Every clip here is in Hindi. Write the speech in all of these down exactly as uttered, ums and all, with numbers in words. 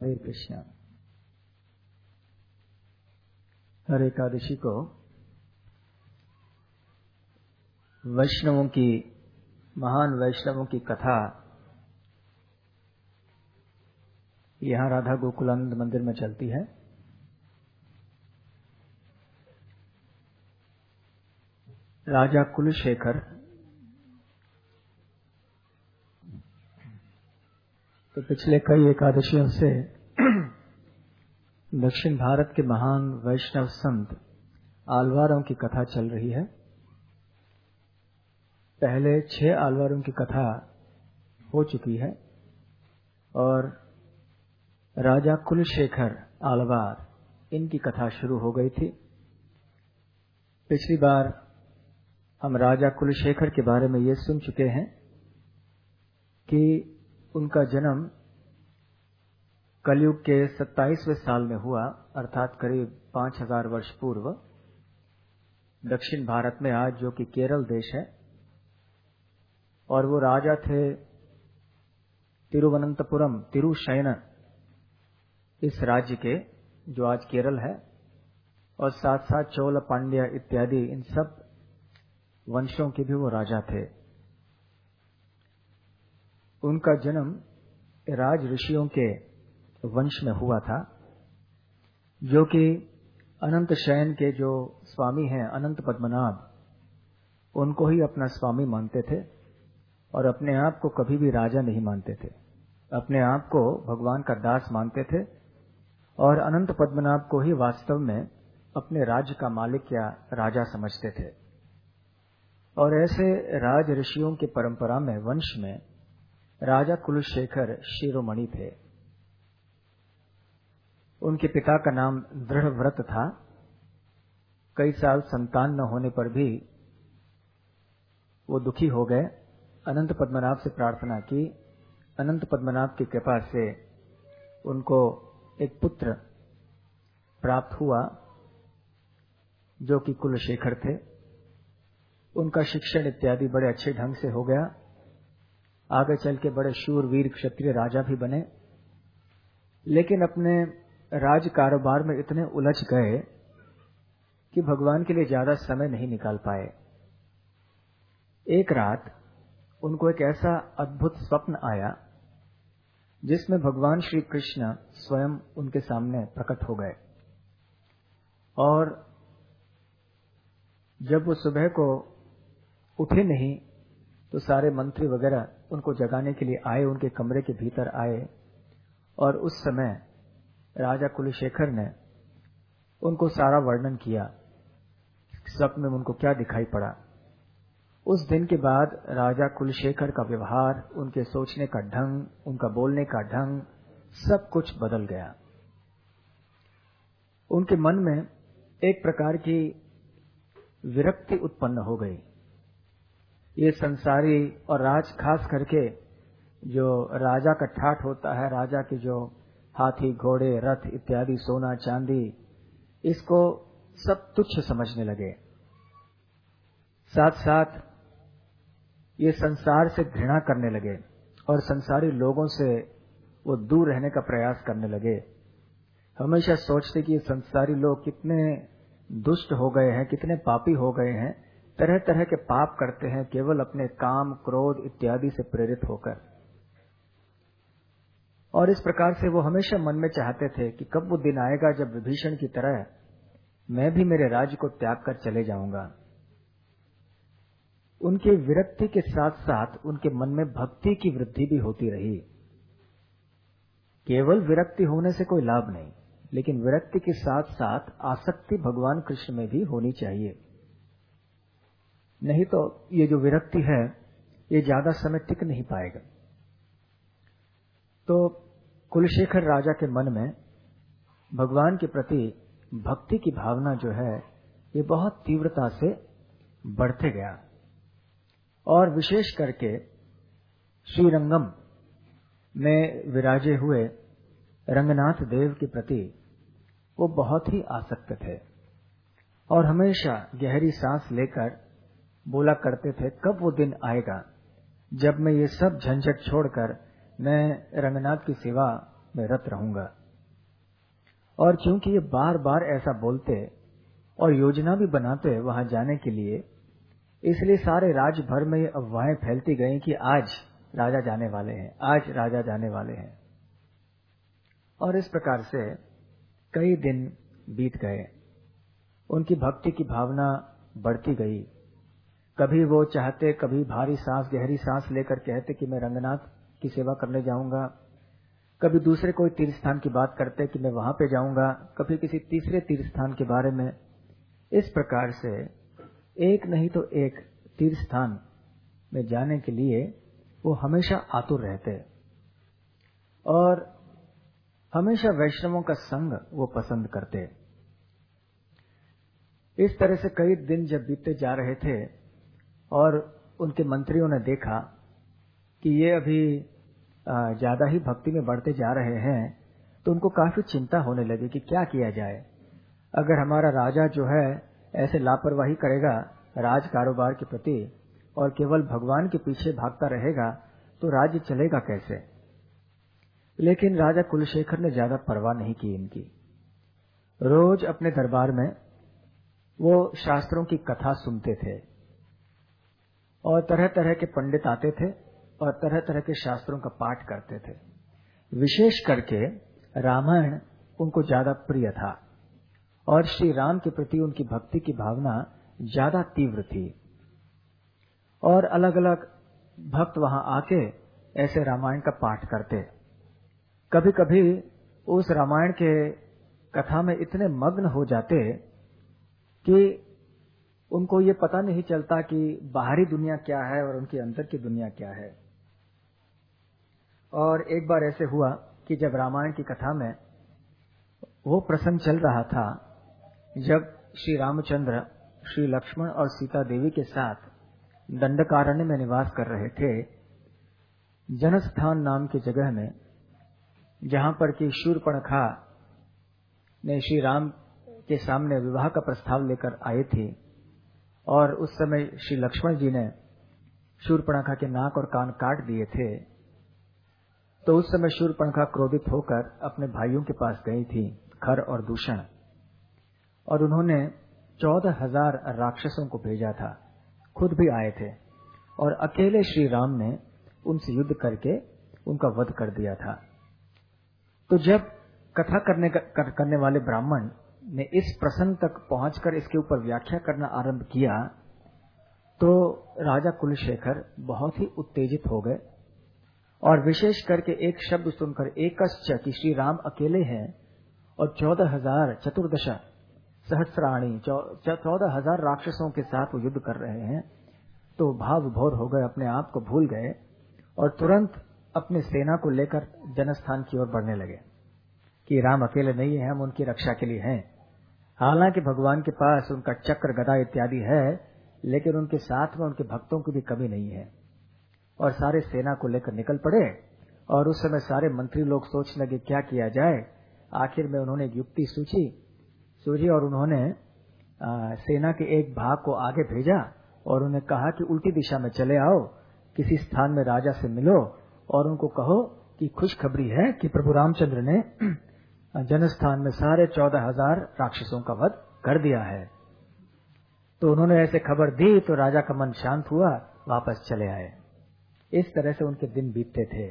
हरे कृष्णा। हर एकादशी को वैष्णवों की, महान वैष्णवों की कथा यहाँ राधा गोकुलानंद मंदिर में चलती है। राजा कुलशेखर तो पिछले कई एकादशियों से दक्षिण भारत के महान वैष्णव संत आलवारों की कथा चल रही है। पहले छह आलवारों की कथा हो चुकी है और राजा कुलशेखर आलवार इनकी कथा शुरू हो गई थी। पिछली बार हम राजा कुलशेखर के बारे में ये सुन चुके हैं कि उनका जन्म कलयुग के सत्ताईसवें साल में हुआ, अर्थात करीब पांच हजार वर्ष पूर्व, दक्षिण भारत में आज जो कि केरल देश है। और वो राजा थे तिरुवनंतपुरम, तिरुशयन इस राज्य के, जो आज केरल है, और साथ साथ चोल, पांड्या इत्यादि इन सब वंशों के भी वो राजा थे। उनका जन्म राज ऋषियों के वंश में हुआ था, जो कि अनंत शयन के जो स्वामी हैं अनंत पद्मनाभ, उनको ही अपना स्वामी मानते थे और अपने आप को कभी भी राजा नहीं मानते थे। अपने आप को भगवान का दास मानते थे और अनंत पद्मनाभ को ही वास्तव में अपने राज्य का मालिक या राजा समझते थे। और ऐसे राज ऋषियों की परंपरा में, वंश में, राजा कुलशेखर शिरोमणि थे। उनके पिता का नाम दृढ़व्रत था। कई साल संतान न होने पर भी वो दुखी हो गए। अनंत पद्मनाभ से प्रार्थना की। अनंत पद्मनाभ की कृपा से उनको एक पुत्र प्राप्त हुआ जो कि कुलशेखर थे। उनका शिक्षण इत्यादि बड़े अच्छे ढंग से हो गया। आगे चल के बड़े शूरवीर क्षत्रिय राजा भी बने, लेकिन अपने राज कारोबार में इतने उलझ गए कि भगवान के लिए ज्यादा समय नहीं निकाल पाए। एक रात उनको एक ऐसा अद्भुत स्वप्न आया जिसमें भगवान श्री कृष्ण स्वयं उनके सामने प्रकट हो गए। और जब वो सुबह को उठे नहीं तो सारे मंत्री वगैरह उनको जगाने के लिए आए, उनके कमरे के भीतर आए। और उस समय राजा कुलशेखर ने उनको सारा वर्णन किया, स्वप्न में उनको क्या दिखाई पड़ा। उस दिन के बाद राजा कुलशेखर का व्यवहार, उनके सोचने का ढंग, उनका बोलने का ढंग, सब कुछ बदल गया। उनके मन में एक प्रकार की विरक्ति उत्पन्न हो गई। ये संसारी और राज, खास करके जो राजा का ठाठ होता है, राजा के जो हाथी, घोड़े, रथ इत्यादि, सोना चांदी, इसको सब तुच्छ समझने लगे। साथ साथ ये संसार से घृणा करने लगे और संसारी लोगों से वो दूर रहने का प्रयास करने लगे। हमेशा सोचते कि ये संसारी लोग कितने दुष्ट हो गए हैं, कितने पापी हो गए हैं, तरह तरह के पाप करते हैं केवल अपने काम, क्रोध इत्यादि से प्रेरित होकर। और इस प्रकार से वो हमेशा मन में चाहते थे कि कब वो दिन आएगा जब विभीषण की तरह मैं भी मेरे राज्य को त्याग कर चले जाऊंगा। उनके विरक्ति के साथ साथ उनके मन में भक्ति की वृद्धि भी होती रही। केवल विरक्ति होने से कोई लाभ नहीं, लेकिन विरक्ति के साथ साथ आसक्ति भगवान कृष्ण में भी होनी चाहिए। नहीं तो ये जो विरक्ति है ये ज्यादा समय टिक नहीं पाएगा। तो कुलशेखर राजा के मन में भगवान के प्रति भक्ति की भावना जो है ये बहुत तीव्रता से बढ़ते गया। और विशेष करके श्रीरंगम में विराजे हुए रंगनाथ देव के प्रति वो बहुत ही आसक्त थे और हमेशा गहरी सांस लेकर बोला करते थे, कब वो दिन आएगा जब मैं ये सब झंझट छोड़कर मैं रंगनाथ की सेवा में रत रहूंगा। और क्योंकि ये बार बार ऐसा बोलते और योजना भी बनाते वहां जाने के लिए, इसलिए सारे राज्य भर में ये अफवाहें फैलती गई कि आज राजा जाने वाले हैं, आज राजा जाने वाले हैं। और इस प्रकार से कई दिन बीत गए। उनकी भक्ति की भावना बढ़ती गई। कभी वो चाहते, कभी भारी सांस, गहरी सांस लेकर कहते कि मैं रंगनाथ की सेवा करने जाऊंगा। कभी दूसरे कोई तीर्थ स्थान की बात करते कि मैं वहां पे जाऊंगा, कभी किसी तीसरे तीर्थ स्थान के बारे में। इस प्रकार से एक नहीं तो एक तीर्थ स्थान में जाने के लिए वो हमेशा आतुर रहते और हमेशा वैष्णवों का संग वो पसंद करते। इस तरह से कई दिन जब बीतते जा रहे थे और उनके मंत्रियों ने देखा कि ये अभी ज्यादा ही भक्ति में बढ़ते जा रहे हैं, तो उनको काफी चिंता होने लगी कि क्या किया जाए। अगर हमारा राजा जो है ऐसे लापरवाही करेगा राज कारोबार के प्रति और केवल भगवान के पीछे भागता रहेगा तो राज्य चलेगा कैसे। लेकिन राजा कुलशेखर ने ज्यादा परवाह नहीं की इनकी। रोज अपने दरबार में वो शास्त्रों की कथा सुनते थे और तरह तरह के पंडित आते थे और तरह तरह के शास्त्रों का पाठ करते थे। विशेष करके रामायण उनको ज्यादा प्रिय था और श्री राम के प्रति उनकी भक्ति की भावना ज्यादा तीव्र थी। और अलग अलग भक्त वहां आके ऐसे रामायण का पाठ करते। कभी कभी उस रामायण के कथा में इतने मग्न हो जाते कि उनको ये पता नहीं चलता कि बाहरी दुनिया क्या है और उनके अंदर की दुनिया क्या है। और एक बार ऐसे हुआ कि जब रामायण की कथा में वो प्रसंग चल रहा था जब श्री रामचंद्र श्री लक्ष्मण और सीता देवी के साथ दंडकारण्य में निवास कर रहे थे, जनस्थान नाम की जगह में, जहां पर कि शूर्पणखा ने श्री राम के सामने विवाह का प्रस्ताव लेकर आई थी और उस समय श्री लक्ष्मण जी ने शूर्पणखा के नाक और कान काट दिए थे। तो उस समय शूर्पणखा क्रोधित होकर अपने भाइयों के पास गई थी, खर और दूषण, और उन्होंने चौदह हजार राक्षसों को भेजा था। खुद भी आए थे और अकेले श्री राम ने उनसे युद्ध करके उनका वध कर दिया था। तो जब कथा करने कर, करने वाले ब्राह्मण ने इस प्रसंग तक पहुंचकर इसके ऊपर व्याख्या करना आरंभ किया तो राजा कुलशेखर बहुत ही उत्तेजित हो गए और विशेष करके एक शब्द सुनकर, एकश्च, कि श्री राम अकेले हैं और चौदह हजार चतुर्दश सहस्राणी चौदह हजार राक्षसों के साथ वो युद्ध कर रहे हैं, तो भाव विभोर हो गए, अपने आप को भूल गए और तुरंत अपने सेना को लेकर जनस्थान की ओर बढ़ने लगे कि राम अकेले नहीं है, हम उनकी रक्षा के लिए हैं। हालांकि भगवान के पास उनका चक्र, गदा इत्यादि है, लेकिन उनके साथ में उनके भक्तों की भी कमी नहीं है। और सारे सेना को लेकर निकल पड़े और उस समय सारे मंत्री लोग सोचने लगे क्या किया जाए। आखिर में उन्होंने एक युक्ति सूझी सूझी और उन्होंने आ, सेना के एक भाग को आगे भेजा और उन्हें कहा कि उल्टी दिशा में चले आओ, किसी स्थान में राजा से मिलो और उनको कहो कि खुशखबरी है कि प्रभु रामचंद्र ने जनस्थान में साढ़े चौदह हजार राक्षसों का वध कर दिया है। तो उन्होंने ऐसे खबर दी तो राजा का मन शांत हुआ, वापस चले आए। इस तरह से उनके दिन बीतते थे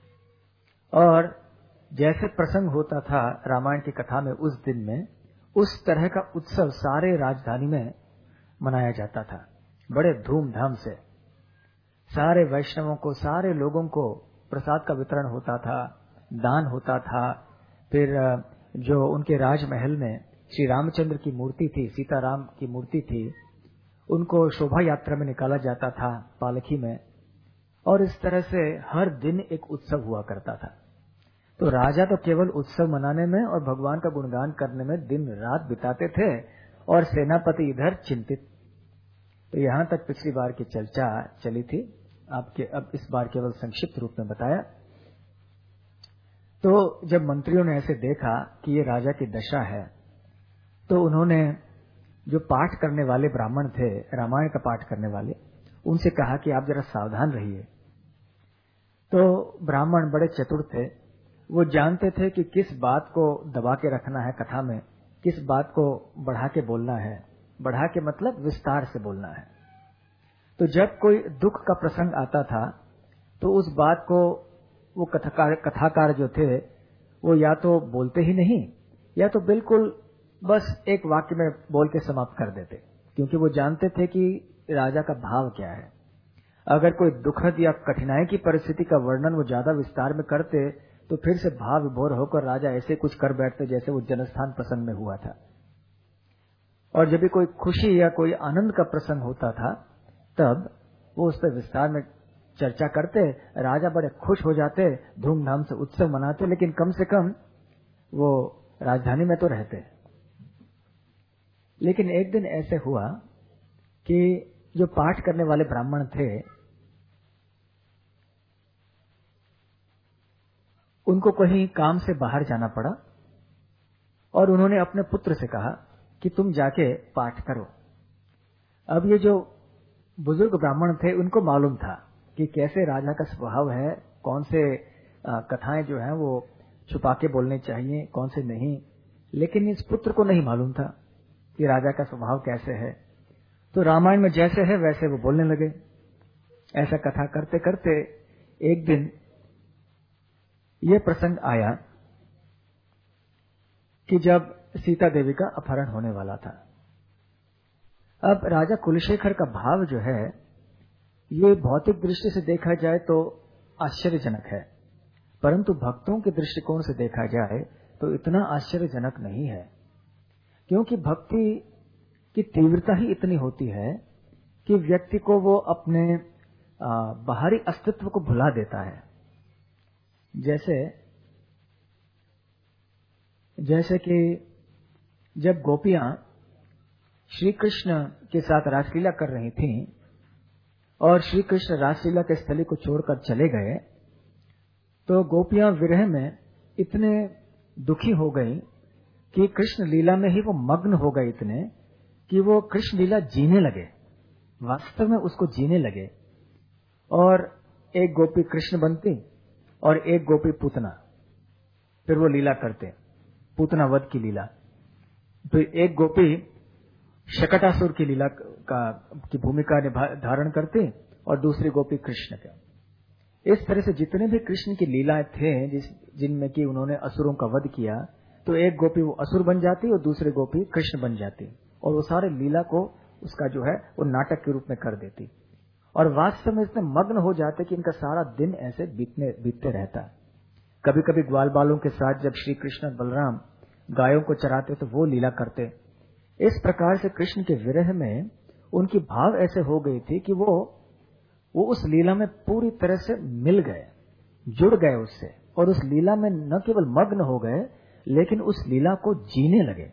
और जैसे प्रसंग होता था रामायण की कथा में उस दिन में, उस तरह का उत्सव सारे राजधानी में मनाया जाता था बड़े धूमधाम से। सारे वैष्णवों को, सारे लोगों को प्रसाद का वितरण होता था, दान होता था। फिर जो उनके राजमहल में श्री रामचंद्र की मूर्ति थी, सीताराम की मूर्ति थी, उनको शोभा यात्रा में निकाला जाता था पालकी में। और इस तरह से हर दिन एक उत्सव हुआ करता था। तो राजा तो केवल उत्सव मनाने में और भगवान का गुणगान करने में दिन रात बिताते थे और सेनापति इधर चिंतित। तो यहाँ तक पिछली बार की चर्चा चली थी, आपके अब इस बार केवल संक्षिप्त रूप में बताया। तो जब मंत्रियों ने ऐसे देखा कि ये राजा की दशा है, तो उन्होंने जो पाठ करने वाले ब्राह्मण थे, रामायण का पाठ करने वाले, उनसे कहा कि आप जरा सावधान रहिए। तो ब्राह्मण बड़े चतुर थे वो जानते थे कि किस बात को दबा के रखना है कथा में, किस बात को बढ़ा के बोलना है। बढ़ा के मतलब विस्तार से बोलना है। तो जब कोई दुख का प्रसंग आता था तो उस बात को वो कथाकार कथाकार जो थे वो या तो बोलते ही नहीं या तो बिल्कुल बस एक वाक्य में बोल के समाप्त कर देते, क्योंकि वो जानते थे कि राजा का भाव क्या है। अगर कोई दुखद या कठिनाई की परिस्थिति का वर्णन वो ज्यादा विस्तार में करते तो फिर से भाव विभोर होकर राजा ऐसे कुछ कर बैठते जैसे वो जनस्थान प्रसंग में हुआ था। और जब भी कोई खुशी या कोई आनंद का प्रसंग होता था तब वो उस पर विस्तार में चर्चा करते, राजा बड़े खुश हो जाते, धूमधाम से उत्सव मनाते, लेकिन कम से कम वो राजधानी में तो रहते। लेकिन एक दिन ऐसे हुआ कि जो पाठ करने वाले ब्राह्मण थे उनको कहीं काम से बाहर जाना पड़ा और उन्होंने अपने पुत्र से कहा कि तुम जाके पाठ करो। अब ये जो बुजुर्ग ब्राह्मण थे उनको मालूम था कि कैसे राजा का स्वभाव है, कौन से आ, कथाएं जो हैं वो छुपा के बोलने चाहिए, कौन से नहीं। लेकिन इस पुत्र को नहीं मालूम था कि राजा का स्वभाव कैसे है। तो रामायण में जैसे है वैसे वो बोलने लगे। ऐसा कथा करते करते एक दिन ये प्रसंग आया कि जब सीता देवी का अपहरण होने वाला था। अब राजा कुलशेखर का भाव जो है ये भौतिक दृष्टि से देखा जाए तो आश्चर्यजनक है, परंतु भक्तों के दृष्टिकोण से देखा जाए तो इतना आश्चर्यजनक नहीं है, क्योंकि भक्ति की तीव्रता ही इतनी होती है कि व्यक्ति को वो अपने बाहरी अस्तित्व को भुला देता है। जैसे जैसे कि जब गोपियां श्री कृष्ण के साथ रासलीला कर रही थीं और श्री कृष्ण रासलीला के स्थली को छोड़कर चले गए तो गोपियां विरह में इतने दुखी हो गई कि कृष्ण लीला में ही वो मग्न हो गए, इतने कि वो कृष्ण लीला जीने लगे, वास्तव में उसको जीने लगे। और एक गोपी कृष्ण बनती और एक गोपी पूतना, फिर वो लीला करते, पूतना वध की लीला। फिर एक गोपी शकटासुर की लीला का की भूमिका धारण करते और दूसरी गोपी कृष्ण का। इस तरह से जितने भी कृष्ण की लीलाएं थे जिस जिनमें कि उन्होंने असुरों का वध किया, तो एक गोपी वो असुर बन जाती और दूसरी गोपी कृष्ण बन जाती और वो सारे लीला को उसका जो है वो नाटक के रूप में कर देती और वास्तव में इतने मग्न हो जाते कि इनका सारा दिन ऐसे बीतने बीतते रहता। कभी कभी ग्वाल बालों के साथ जब श्री कृष्ण बलराम गायों को चराते तो वो लीला करते। इस प्रकार से कृष्ण के विरह में उनकी भाव ऐसे हो गई थी कि वो वो उस लीला में पूरी तरह से मिल गए, जुड़ गए उससे, और उस लीला में न केवल मग्न हो गए लेकिन उस लीला को जीने लगे।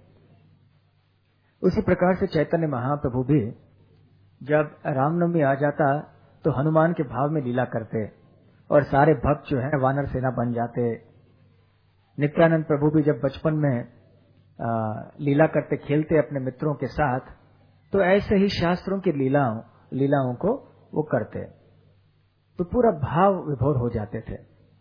उसी प्रकार से चैतन्य महाप्रभु भी जब रामनवमी आ जाता तो हनुमान के भाव में लीला करते और सारे भक्त जो है वानर सेना बन जाते। नित्यानंद प्रभु भी जब बचपन में आ, लीला करते खेलते अपने मित्रों के साथ, तो ऐसे ही शास्त्रों की लीलाओं लीलाओं को वो करते तो पूरा भाव विभोर हो जाते थे।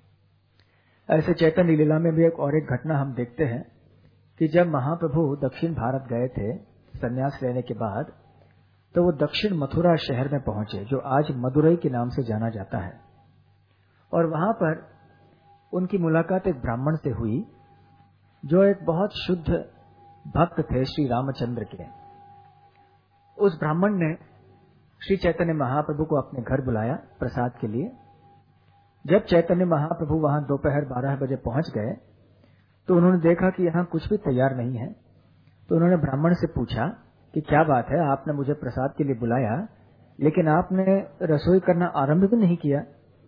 ऐसे चैतन्य लीला में भी एक और एक घटना हम देखते हैं कि जब महाप्रभु दक्षिण भारत गए थे संन्यास लेने के बाद, तो वो दक्षिण मथुरा शहर में पहुंचे जो आज मदुरई के नाम से जाना जाता है। और वहां पर उनकी मुलाकात एक ब्राह्मण से हुई जो एक बहुत शुद्ध भक्त थे श्री रामचंद्र के। उस ब्राह्मण ने श्री चैतन्य महाप्रभु को अपने घर बुलाया प्रसाद के लिए। जब चैतन्य महाप्रभु वहां दोपहर बारह बजे पहुंच गए तो उन्होंने देखा कि यहाँ कुछ भी तैयार नहीं है। तो उन्होंने ब्राह्मण से पूछा कि क्या बात है, आपने मुझे प्रसाद के लिए बुलाया लेकिन आपने रसोई करना आरंभ भी नहीं किया।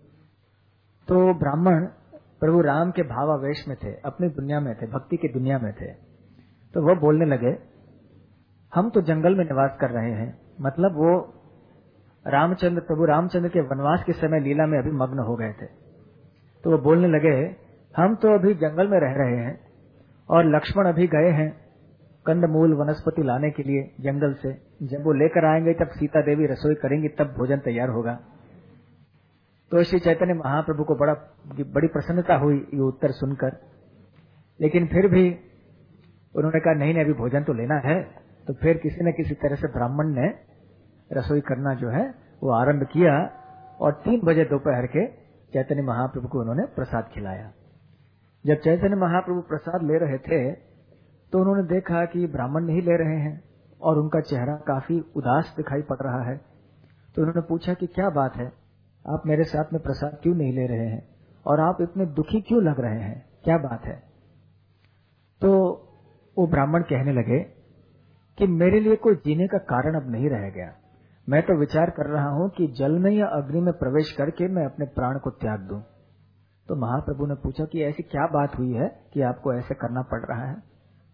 तो ब्राह्मण प्रभु राम के भावावेश में थे, अपनी दुनिया में थे, भक्ति की दुनिया में थे। तो वह बोलने लगे, हम तो जंगल में निवास कर रहे हैं, मतलब वो रामचंद्र प्रभु रामचंद्र के वनवास के समय लीला में अभी मग्न हो गए थे। तो वो बोलने लगे, हम तो अभी जंगल में रह रहे हैं और लक्ष्मण अभी गए हैं कंदमूल वनस्पति लाने के लिए जंगल से। जब वो लेकर आएंगे तब सीता देवी रसोई करेंगी, तब भोजन तैयार होगा। तो श्री चैतन्य महाप्रभु को बड़ा बड़ी प्रसन्नता हुई ये उत्तर सुनकर, लेकिन फिर भी उन्होंने कहा नहीं नहीं अभी भोजन तो लेना है। तो फिर किसी न किसी तरह से ब्राह्मण ने रसोई करना जो है वो आरंभ किया और तीन बजे दोपहर के चैतन्य महाप्रभु को उन्होंने प्रसाद खिलाया। जब चैतन्य महाप्रभु प्रसाद ले रहे थे तो उन्होंने देखा कि ब्राह्मण नहीं ले रहे हैं और उनका चेहरा काफी उदास दिखाई पड़ रहा है। तो उन्होंने पूछा कि क्या बात है, आप मेरे साथ में प्रसाद क्यों नहीं ले रहे हैं और आप इतने दुखी क्यों लग रहे हैं, क्या बात है? तो वो ब्राह्मण कहने लगे कि मेरे लिए कोई जीने का कारण अब नहीं रह गया। मैं तो विचार कर रहा हूं कि जल में या अग्नि में प्रवेश करके मैं अपने प्राण को त्याग दूं। तो महाप्रभु ने पूछा कि ऐसी क्या बात हुई है कि आपको ऐसे करना पड़ रहा है?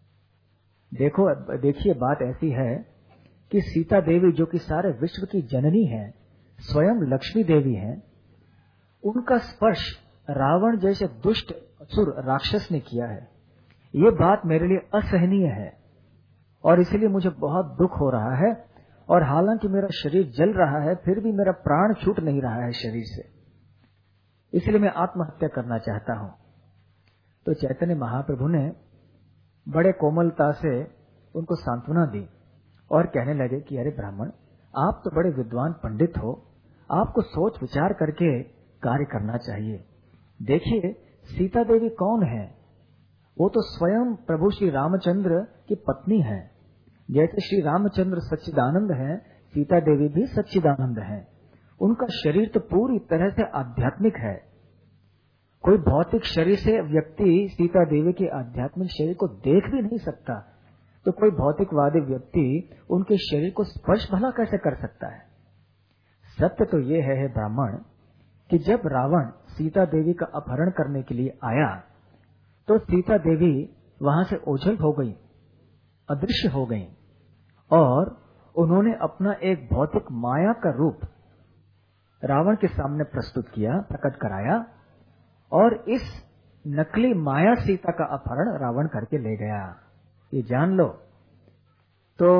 देखो देखिए बात ऐसी है कि सीता देवी जो कि सारे विश्व की जननी है, स्वयं लक्ष्मी देवी है, उनका स्पर्श रावण जैसे दुष्ट असुर राक्षस ने किया है। ये बात मेरे लिए असहनीय है और इसलिए मुझे बहुत दुख हो रहा है। और हालांकि मेरा शरीर जल रहा है फिर भी मेरा प्राण छूट नहीं रहा है शरीर से, इसलिए मैं आत्महत्या करना चाहता हूं। तो चैतन्य महाप्रभु ने बड़े कोमलता से उनको सांत्वना दी और कहने लगे कि अरे ब्राह्मण, आप तो बड़े विद्वान पंडित हो, आपको सोच विचार करके कार्य करना चाहिए। देखिए सीता देवी कौन है? वो तो स्वयं प्रभु श्री रामचंद्र की पत्नी है। जैसे श्री रामचंद्र सच्चिदानंद हैं, सीता देवी भी सच्चिदानंद हैं। उनका शरीर तो पूरी तरह से आध्यात्मिक है। कोई भौतिक शरीर से व्यक्ति सीता देवी के आध्यात्मिक शरीर को देख भी नहीं सकता, तो कोई भौतिकवादी व्यक्ति उनके शरीर को स्पर्श भला कैसे कर सकता है? सत्य तो ये है, है ब्राह्मण, कि जब रावण सीता देवी का अपहरण करने के लिए आया तो सीता देवी वहां से ओझल हो गई, अदृश्य हो गई और उन्होंने अपना एक भौतिक माया का रूप रावण के सामने प्रस्तुत किया, प्रकट कराया और इस नकली माया सीता का अपहरण रावण करके ले गया। ये जान लो। तो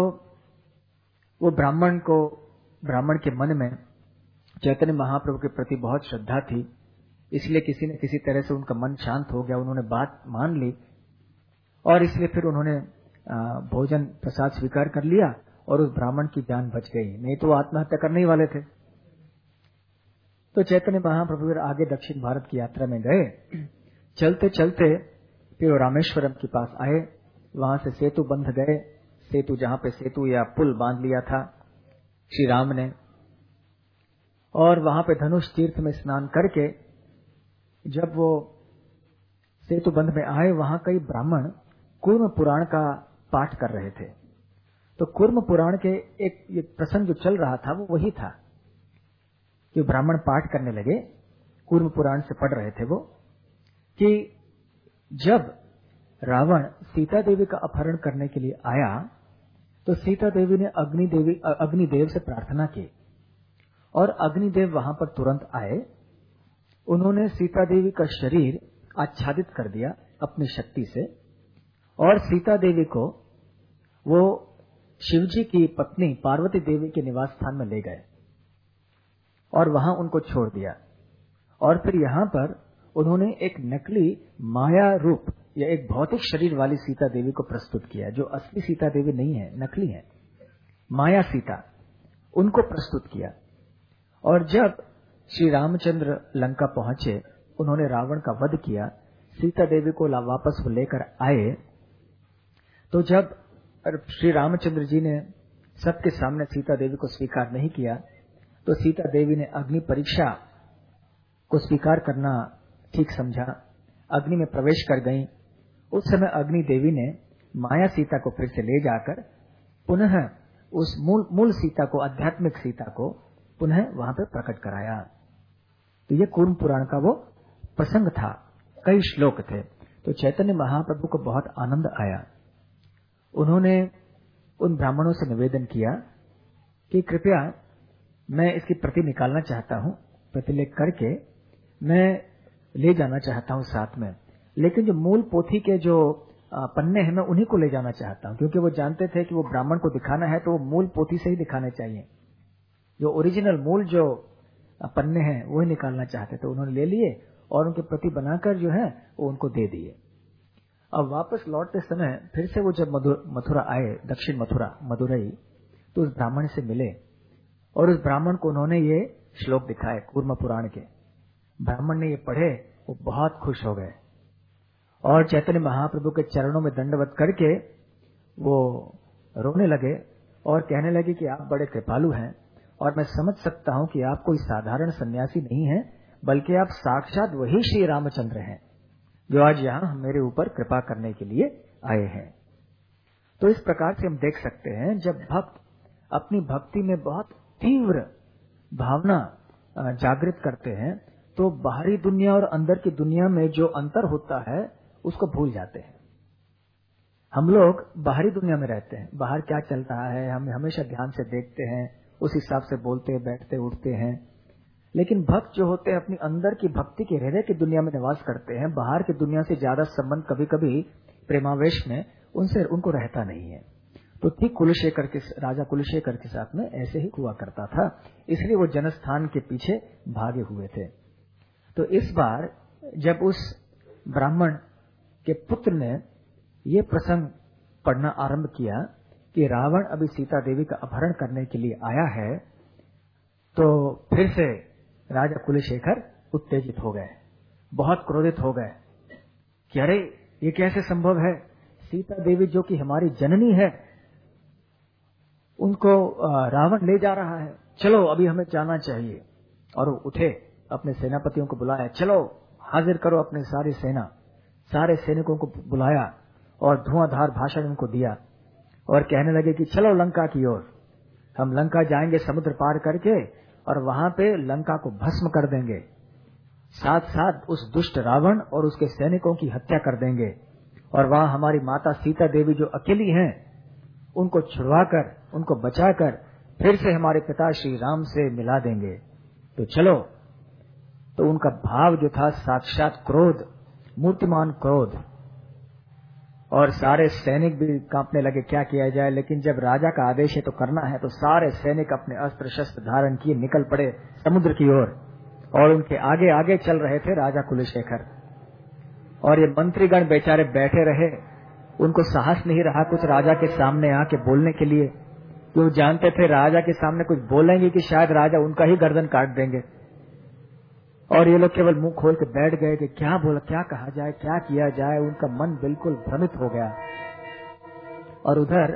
वो ब्राह्मण को ब्राह्मण के मन में चैतन्य महाप्रभु के प्रति बहुत श्रद्धा थी, इसलिए किसी न किसी तरह से उनका मन शांत हो गया, उन्होंने बात मान ली और इसलिए फिर उन्होंने भोजन प्रसाद स्वीकार कर लिया और उस ब्राह्मण की जान बच गई, नहीं तो वो आत्महत्या करने ही वाले थे। तो चैतन्य महाप्रभु आगे दक्षिण भारत की यात्रा में गए। चलते चलते फिर रामेश्वरम के पास आए, वहां से सेतु बंध गए। सेतु जहां पे सेतु या पुल बांध लिया था श्री राम ने, और वहां पे धनुष तीर्थ में स्नान करके जब वो सेतु बंध में आए, वहां कई ब्राह्मण कूर्म पुराण का पाठ कर रहे थे। तो कूर्म पुराण के एक ये प्रसंग जो चल रहा था वो वही था कि ब्राह्मण पाठ करने लगे, कूर्म पुराण से पढ़ रहे थे वो, कि जब रावण सीता देवी का अपहरण करने के लिए आया तो सीता देवी ने अग्नि देवी अग्निदेव से प्रार्थना की और अग्निदेव वहां पर तुरंत आए। उन्होंने सीता देवी का शरीर आच्छादित कर दिया अपनी शक्ति से और सीता देवी को वो शिवजी की पत्नी पार्वती देवी के निवास स्थान में ले गए और वहां उनको छोड़ दिया। और फिर यहां पर उन्होंने एक नकली माया रूप या एक भौतिक शरीर वाली सीता देवी को प्रस्तुत किया, जो असली सीता देवी नहीं है, नकली है, माया सीता, उनको प्रस्तुत किया। और जब श्री रामचंद्र लंका पहुंचे, उन्होंने रावण का वध किया, सीता देवी को वापस लेकर आए। तो जब श्री रामचंद्र जी ने सबके सामने सीता देवी को स्वीकार नहीं किया तो सीता देवी ने अग्नि परीक्षा को स्वीकार करना ठीक समझा, अग्नि में प्रवेश कर गई। उस समय अग्नि देवी ने माया सीता को फिर से ले जाकर पुनः उस मूल मूल सीता को, आध्यात्मिक सीता को पुनः वहां पर प्रकट कराया। तो ये कूर्म पुराण का वो प्रसंग था, कई श्लोक थे। तो चैतन्य महाप्रभु को बहुत आनंद आया। उन्होंने उन ब्राह्मणों से निवेदन किया कि कृपया मैं इसकी प्रति निकालना चाहता हूं, प्रतिलेख करके मैं ले जाना चाहता हूं साथ में, लेकिन जो मूल पोथी के जो पन्ने हैं मैं उन्हीं को ले जाना चाहता हूं, क्योंकि वो जानते थे कि वो ब्राह्मण को दिखाना है तो वो मूल पोथी से ही दिखाने चाहिए। जो ओरिजिनल मूल जो पन्ने हैं वो ही निकालना चाहते थे, उन्होंने ले लिए और उनके प्रति बनाकर जो है वो उनको दे दिए। अब वापस लौटते समय फिर से वो जब मथुरा आए, दक्षिण मथुरा मदुरई, तो उस ब्राह्मण से मिले और उस ब्राह्मण को उन्होंने ये श्लोक दिखाए कूर्म पुराण के। ब्राह्मण ने ये पढ़े, वो बहुत खुश हो गए और चैतन्य महाप्रभु के चरणों में दंडवत करके वो रोने लगे और कहने लगे कि आप बड़े कृपालु हैं और मैं समझ सकता हूं कि आप कोई साधारण सन्यासी नहीं हैं, बल्कि आप साक्षात वही श्री रामचंद्र हैं जो आज यहाँ मेरे ऊपर कृपा करने के लिए आए हैं। तो इस प्रकार से हम देख सकते हैं जब भक्त अपनी भक्ति में बहुत तीव्र भावना जागृत करते हैं तो बाहरी दुनिया और अंदर की दुनिया में जो अंतर होता है उसको भूल जाते हैं। हम लोग बाहरी दुनिया में रहते हैं, बाहर क्या चल रहा है हम हमेशा ध्यान से देखते हैं, उस हिसाब से बोलते बैठते उठते हैं। लेकिन भक्त जो होते हैं अपनी अंदर की भक्ति के हृदय की दुनिया में निवास करते हैं, बाहर की दुनिया से ज्यादा संबंध कभी कभी प्रेमावेश में उनसे उनको रहता नहीं है। तो ठीक कुलशेखर के राजा कुलशेखर के साथ में ऐसे ही हुआ करता था, इसलिए वो जनस्थान के पीछे भागे हुए थे। तो इस बार जब उस ब्राह्मण के पुत्र ने ये प्रसंग पढ़ना आरंभ किया कि रावण अभी सीता देवी का अपहरण करने के लिए आया है, तो फिर से राजा कुलशेखर उत्तेजित हो गए, बहुत क्रोधित हो गए कि अरे ये कैसे संभव है, सीता देवी जो कि हमारी जननी है उनको रावण ले जा रहा है, चलो अभी हमें जाना चाहिए। और वो उठे, अपने सेनापतियों को बुलाया, चलो हाजिर करो अपनी सारी सेना, सारे सैनिकों को बुलाया और धुआंधार भाषण उनको दिया और कहने लगे कि चलो लंका की ओर, हम लंका जाएंगे समुद्र पार करके और वहां पे लंका को भस्म कर देंगे, साथ साथ उस दुष्ट रावण और उसके सैनिकों की हत्या कर देंगे और वहां हमारी माता सीता देवी जो अकेली हैं उनको छुड़वाकर उनको बचाकर फिर से हमारे पिता श्री राम से मिला देंगे, तो चलो। तो उनका भाव जो था साक्षात क्रोध, मूर्तिमान क्रोध, और सारे सैनिक भी कांपने लगे क्या किया जाए। लेकिन जब राजा का आदेश है तो करना है, तो सारे सैनिक अपने अस्त्र शस्त्र धारण किए निकल पड़े समुद्र की ओर और उनके आगे आगे चल रहे थे राजा कुलशेखर। और ये मंत्रीगण बेचारे बैठे रहे, उनको साहस नहीं रहा कुछ राजा के सामने आके बोलने के लिए, क्यों जानते थे राजा के सामने कुछ बोलेंगे कि शायद राजा उनका ही गर्दन काट देंगे। और ये लोग केवल मुंह खोल के बैठ गए कि क्या बोला, क्या कहा जाए, क्या किया जाए। उनका मन बिल्कुल भ्रमित हो गया। और उधर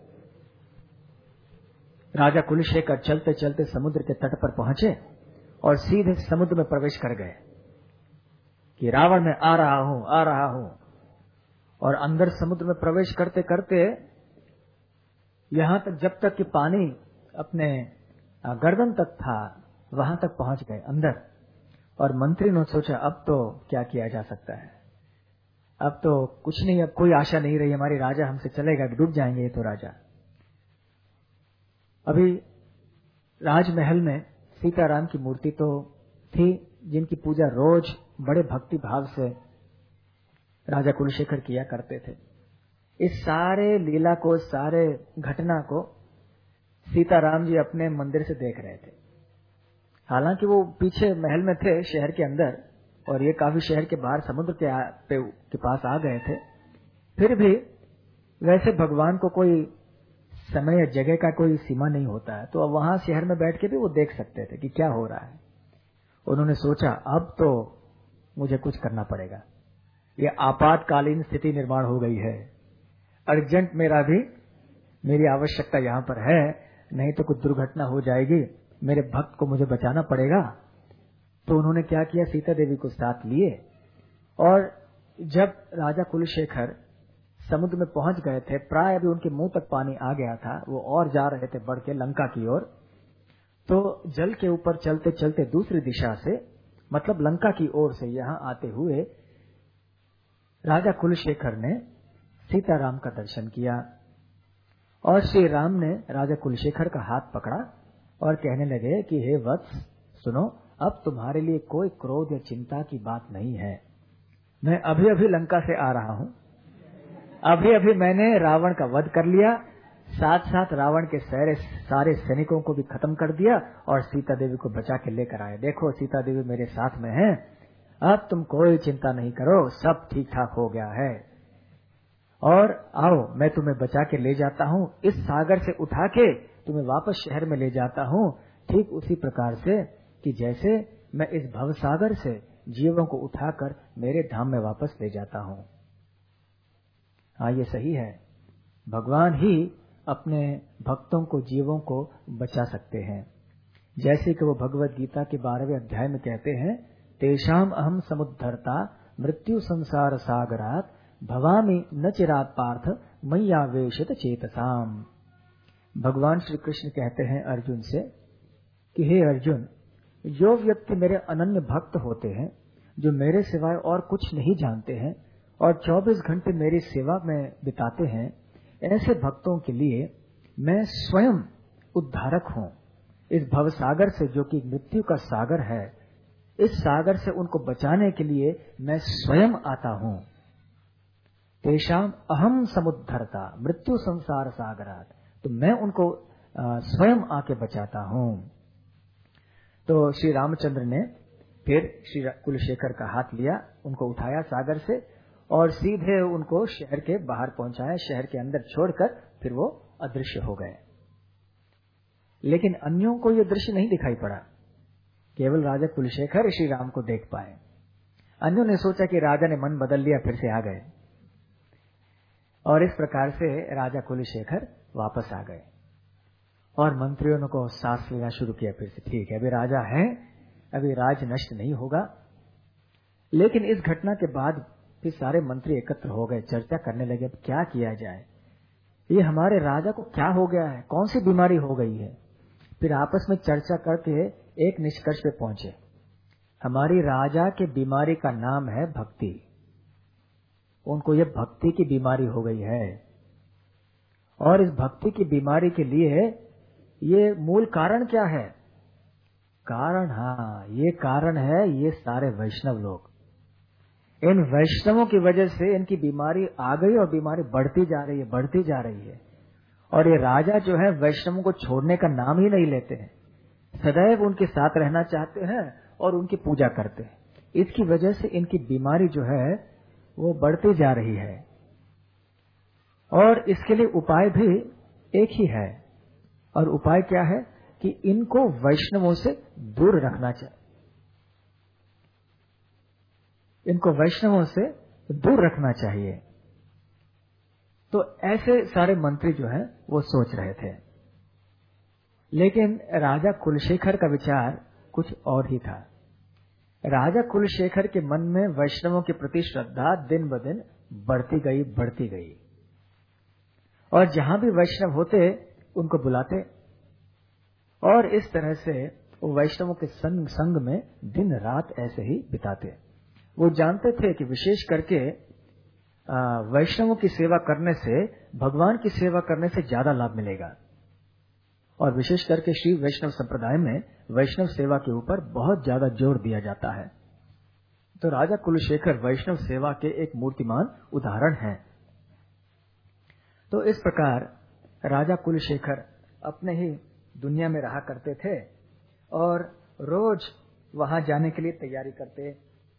राजा कुलशेखर चलते चलते समुद्र के तट पर पहुंचे और सीधे समुद्र में प्रवेश कर गए कि रावण मैं आ रहा हूं आ रहा हूं और अंदर समुद्र में प्रवेश करते करते यहां तक जब तक कि पानी अपने गर्दन तक था वहां तक पहुंच गए अंदर। और मंत्री ने सोचा अब तो क्या किया जा सकता है, अब तो कुछ नहीं, अब कोई आशा नहीं रही हमारी, राजा हमसे चलेगा, डूब जाएंगे ये तो राजा। अभी राजमहल में सीताराम की मूर्ति तो थी जिनकी पूजा रोज बड़े भक्ति भाव से राजा कुलशेखर किया करते थे। इस सारे लीला को, सारे घटना को सीताराम जी अपने मंदिर से देख रहे थे। हालांकि वो पीछे महल में थे शहर के अंदर और ये काफी शहर के बाहर समुद्र के, आ, पे, के पास आ गए थे, फिर भी वैसे भगवान को कोई समय या जगह का कोई सीमा नहीं होता है, तो अब वहां शहर में बैठ के भी वो देख सकते थे कि क्या हो रहा है। उन्होंने सोचा अब तो मुझे कुछ करना पड़ेगा, ये आपातकालीन स्थिति निर्माण हो गई है, अर्जेंट मेरा भी मेरी आवश्यकता यहाँ पर है, नहीं तो कुछ दुर्घटना हो जाएगी, मेरे भक्त को मुझे बचाना पड़ेगा। तो उन्होंने क्या किया, सीता देवी को साथ लिए और जब राजा कुलशेखर समुद्र में पहुंच गए थे, प्राय अभी उनके मुंह तक पानी आ गया था, वो और जा रहे थे बढ़ के लंका की ओर, तो जल के ऊपर चलते चलते दूसरी दिशा से, मतलब लंका की ओर से यहां आते हुए राजा कुलशेखर ने सीताराम का दर्शन किया और श्री राम ने राजा कुलशेखर का हाथ पकड़ा और कहने लगे कि हे वत्स सुनो, अब तुम्हारे लिए कोई क्रोध या चिंता की बात नहीं है। मैं अभी अभी लंका से आ रहा हूं, अभी अभी मैंने रावण का वध कर लिया, साथ साथ रावण के सारे सारे सैनिकों को भी खत्म कर दिया और सीता देवी को बचा के लेकर आए। देखो सीता देवी मेरे साथ में है, अब तुम कोई चिंता नहीं करो, सब ठीक ठाक हो गया है, और आओ मैं तुम्हें बचा के ले जाता हूँ, इस सागर से उठा के तुम्हें वापस शहर में ले जाता हूँ, ठीक उसी प्रकार से कि जैसे मैं इस भव सागर से जीवों को उठाकर मेरे धाम में वापस ले जाता हूँ। हाँ, ये सही है, भगवान ही अपने भक्तों को, जीवों को बचा सकते हैं। जैसे कि वो भगवत गीता के बारहवें अध्याय में कहते हैं, तेषाम अहम समुद्धरता मृत्यु संसार सागरात भवामि न चिरात पार्थ मय्यावेशित चेतसाम। भगवान श्री कृष्ण कहते हैं अर्जुन से कि हे अर्जुन, जो व्यक्ति मेरे अनन्य भक्त होते हैं, जो मेरे सिवाय और कुछ नहीं जानते हैं और चौबीस घंटे मेरी सेवा में बिताते हैं, ऐसे भक्तों के लिए मैं स्वयं उद्धारक हूँ। इस भव सागर से, जो कि मृत्यु का सागर है, इस सागर से उनको बचाने के लिए मैं स्वयं आता हूँ। तेषाम अहम समुद्धरता मृत्यु संसार सागरात, तो मैं उनको स्वयं आके बचाता हूँ। तो श्री रामचंद्र ने फिर श्री कुलशेखर का हाथ लिया, उनको उठाया सागर से और सीधे उनको शहर के बाहर पहुंचाया, शहर के अंदर छोड़कर फिर वो अदृश्य हो गए। लेकिन अन्यों को यह दृश्य नहीं दिखाई पड़ा, केवल राजा कुलशेखर श्री राम को देख पाए। अन्यों ने सोचा कि राजा ने मन बदल लिया, फिर से आ गए, और इस प्रकार से राजा कुलशेखर वापस आ गए और मंत्रियों को सांस लेना शुरू किया। फिर से ठीक है, अभी राजा है, अभी राज नष्ट नहीं होगा। लेकिन इस घटना के बाद फिर सारे मंत्री एकत्र हो गए, चर्चा करने लगे, अब क्या किया जाए, ये हमारे राजा को क्या हो गया है, कौन सी बीमारी हो गई है। फिर आपस में चर्चा करके एक निष्कर्ष पे पहुंचे, हमारी राजा के बीमारी का नाम है भक्ति, उनको ये भक्ति की बीमारी हो गई है, और इस भक्ति की बीमारी के लिए ये मूल कारण क्या है? कारण, हाँ, ये कारण है ये सारे वैष्णव लोग। इन वैष्णवों की वजह से इनकी बीमारी आ गई और बीमारी बढ़ती जा रही है, बढ़ती जा रही है। और ये राजा जो है वैष्णवों को छोड़ने का नाम ही नहीं लेते हैं, सदैव उनके साथ रहना चाहते हैं और उनकी पूजा करते हैं। इसकी वजह से इनकी बीमारी जो है वो बढ़ती जा रही है, और इसके लिए उपाय भी एक ही है। और उपाय क्या है कि इनको वैष्णवों से दूर रखना चाहिए, इनको वैष्णवों से दूर रखना चाहिए। तो ऐसे सारे मंत्री जो हैं वो सोच रहे थे, लेकिन राजा कुलशेखर का विचार कुछ और ही था। राजा कुलशेखर के मन में वैष्णवों के प्रति श्रद्धा दिन ब दिन बढ़ती गई, बढ़ती गई, और जहां भी वैष्णव होते उनको बुलाते, और इस तरह से वो वैष्णवों के संग संग में दिन रात ऐसे ही बिताते। वो जानते थे कि विशेष करके वैष्णवों की सेवा करने से भगवान की सेवा करने से ज्यादा लाभ मिलेगा, और विशेष करके श्री वैष्णव संप्रदाय में वैष्णव सेवा के ऊपर बहुत ज्यादा जोर दिया जाता है। तो राजा कुलशेखर वैष्णव सेवा के एक मूर्तिमान उदाहरण हैं। तो इस प्रकार राजा कुलशेखर अपने ही दुनिया में रहा करते थे और रोज वहां जाने के लिए तैयारी करते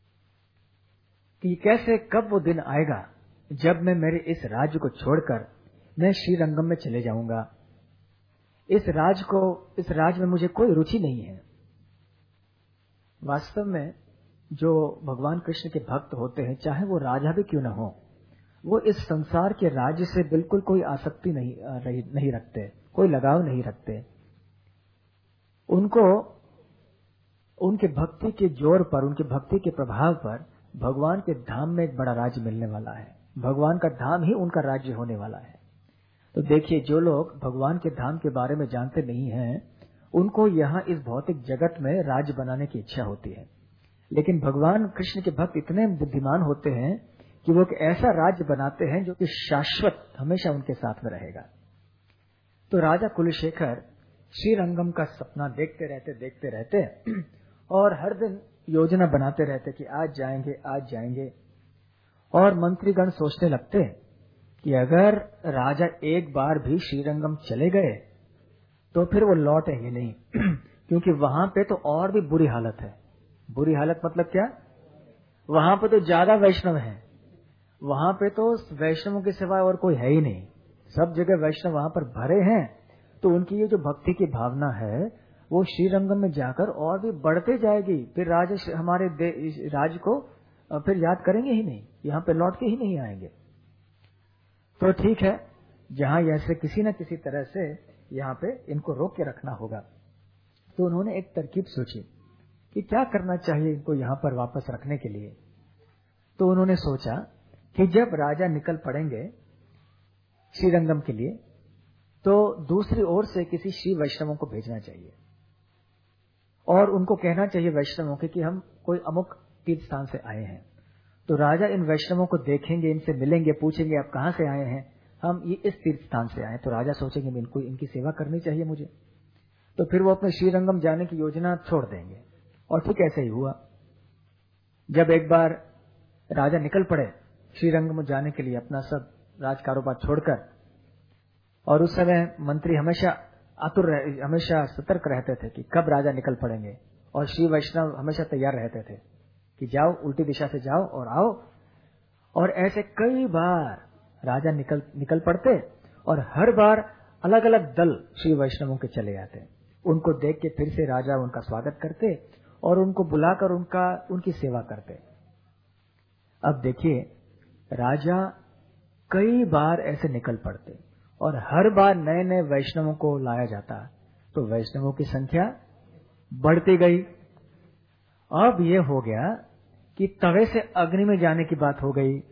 कि कैसे कब वो दिन आएगा जब मैं मेरे इस राज्य को छोड़कर मैं श्रीरंगम में चले जाऊंगा। इस राज को इस राज में मुझे कोई रुचि नहीं है। वास्तव में जो भगवान कृष्ण के भक्त होते हैं, चाहे वो राजा भी क्यों न हो, वो इस संसार के राज्य से बिल्कुल कोई आसक्ति नहीं नहीं रखते, कोई लगाव नहीं रखते। उनको उनके भक्ति के जोर पर, उनके भक्ति के प्रभाव पर भगवान के धाम में एक बड़ा राज्य मिलने वाला है, भगवान का धाम ही उनका राज्य होने वाला है। तो देखिए, जो लोग भगवान के धाम के बारे में जानते नहीं हैं, उनको यहाँ इस भौतिक जगत में राज्य बनाने की इच्छा होती है, लेकिन भगवान कृष्ण के भक्त इतने बुद्धिमान होते हैं कि वो एक ऐसा राज्य बनाते हैं जो कि शाश्वत हमेशा उनके साथ में रहेगा। तो राजा कुलशेखर श्रीरंगम का सपना देखते रहते देखते रहते और हर दिन योजना बनाते रहते कि आज जाएंगे आज जाएंगे। और मंत्रीगण सोचने लगते कि अगर राजा एक बार भी श्रीरंगम चले गए तो फिर वो लौटेंगे नहीं क्योंकि वहां पे तो और भी बुरी हालत है। बुरी हालत मतलब क्या? वहां पे तो ज्यादा वैष्णव हैं, वहां पे तो वैष्णवों के सिवाय और कोई है ही नहीं, सब जगह वैष्णव वहां पर भरे हैं। तो उनकी ये जो भक्ति की भावना है वो श्रीरंगम में जाकर और भी बढ़ते जाएगी। फिर राज हमारे राज को फिर याद करेंगे ही नहीं, यहाँ पे लौट के ही नहीं आएंगे। तो ठीक है, जहां ऐसे किसी न किसी तरह से यहाँ पे इनको रोक के रखना होगा। तो उन्होंने एक तरकीब सोची कि क्या करना चाहिए इनको यहाँ पर वापस रखने के लिए। तो उन्होंने सोचा कि जब राजा निकल पड़ेंगे श्रीरंगम के लिए तो दूसरी ओर से किसी श्री वैष्णवों को भेजना चाहिए और उनको कहना चाहिए वैष्णवों के कि हम कोई अमुक तीर्थ स्थान से आए हैं। तो राजा इन वैष्णवों को देखेंगे, इनसे मिलेंगे, पूछेंगे आप कहां से आए हैं, हम ये इस तीर्थ स्थान से आए। तो राजा सोचेंगे इनको इनकी सेवा करनी चाहिए मुझे, तो फिर वो अपने श्रीरंगम जाने की योजना छोड़ देंगे। और ठीक ऐसे ही हुआ। जब एक बार राजा निकल पड़े श्रीरंगम जाने के लिए अपना सब राज कारोबार छोड़कर, और उस समय मंत्री हमेशा आतुर रह, हमेशा सतर्क रहते थे कि कब राजा निकल पड़ेंगे, और श्री वैष्णव हमेशा तैयार रहते थे कि जाओ उल्टी दिशा से जाओ और आओ। और ऐसे कई बार राजा निकल निकल पड़ते और हर बार अलग अलग दल श्री वैष्णवों के चले आते। उनको देख के फिर से राजा उनका स्वागत करते और उनको बुलाकर उनका उनकी सेवा करते। अब देखिए, राजा कई बार ऐसे निकल पड़ते और हर बार नए नए वैष्णवों को लाया जाता, तो वैष्णवों की संख्या बढ़ती गई। अब ये हो गया कि तवे से अग्नि में जाने की बात हो गई।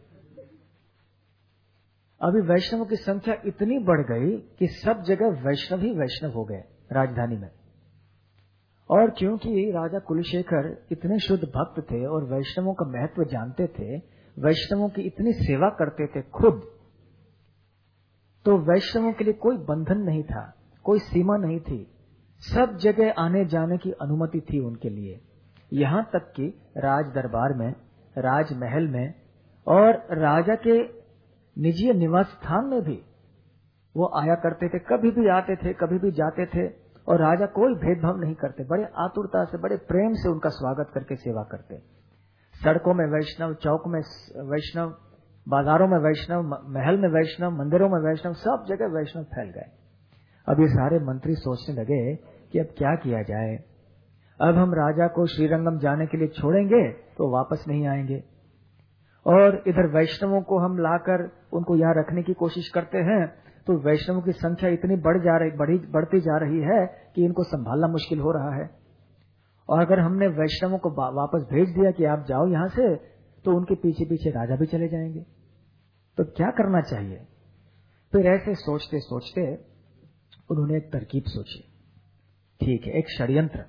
अभी वैष्णवों की संख्या इतनी बढ़ गई कि सब जगह वैष्णव ही वैष्णव हो गए राजधानी में। और क्योंकि राजा कुलशेखर इतने शुद्ध भक्त थे और वैष्णवों का महत्व जानते थे, वैष्णवों की इतनी सेवा करते थे खुद, तो वैष्णवों के लिए कोई बंधन नहीं था, कोई सीमा नहीं थी, सब जगह आने जाने की अनुमति थी उनके लिए। यहां तक कि राज दरबार में, राजमहल में और राजा के निजी निवास स्थान में भी वो आया करते थे, कभी भी आते थे, कभी भी जाते थे, और राजा कोई भेदभाव नहीं करते, बड़े आतुरता से, बड़े प्रेम से उनका स्वागत करके सेवा करते। सड़कों में वैष्णव, चौक में वैष्णव, बाजारों में वैष्णव, महल में वैष्णव, मंदिरों में वैष्णव, सब जगह वैष्णव फैल गए। अब ये सारे मंत्री सोचने लगे कि अब क्या किया जाए। अब हम राजा को श्रीरंगम जाने के लिए छोड़ेंगे तो वापस नहीं आएंगे, और इधर वैष्णवों को हम लाकर उनको यहाँ रखने की कोशिश करते हैं तो वैष्णवों की संख्या इतनी बढ़ जा रही बढ़ी बढ़ती जा रही है कि इनको संभालना मुश्किल हो रहा है। और अगर हमने वैष्णवों को वापस भेज दिया कि आप जाओ यहाँ से, तो उनके पीछे पीछे राजा भी चले जाएंगे। तो क्या करना चाहिए? फिर ऐसे सोचते सोचते उन्होंने एक तरकीब सोची। ठीक है, एक षड्यंत्र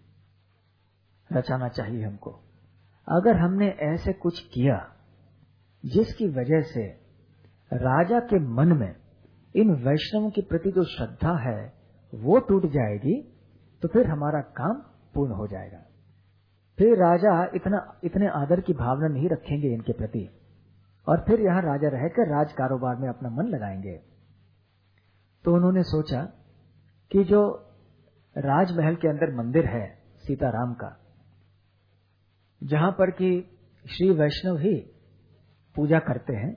रचाना चाहिए हमको। अगर हमने ऐसे कुछ किया जिसकी वजह से राजा के मन में इन वैष्णवों के प्रति जो श्रद्धा है वो टूट जाएगी, तो फिर हमारा काम पूर्ण हो जाएगा। फिर राजा इतना इतने आदर की भावना नहीं रखेंगे इनके प्रति, और फिर यहाँ राजा रहकर राज कारोबार में अपना मन लगाएंगे। तो उन्होंने सोचा कि जो राजमहल के अंदर मंदिर है सीताराम का, जहां पर कि श्री वैष्णव ही पूजा करते हैं,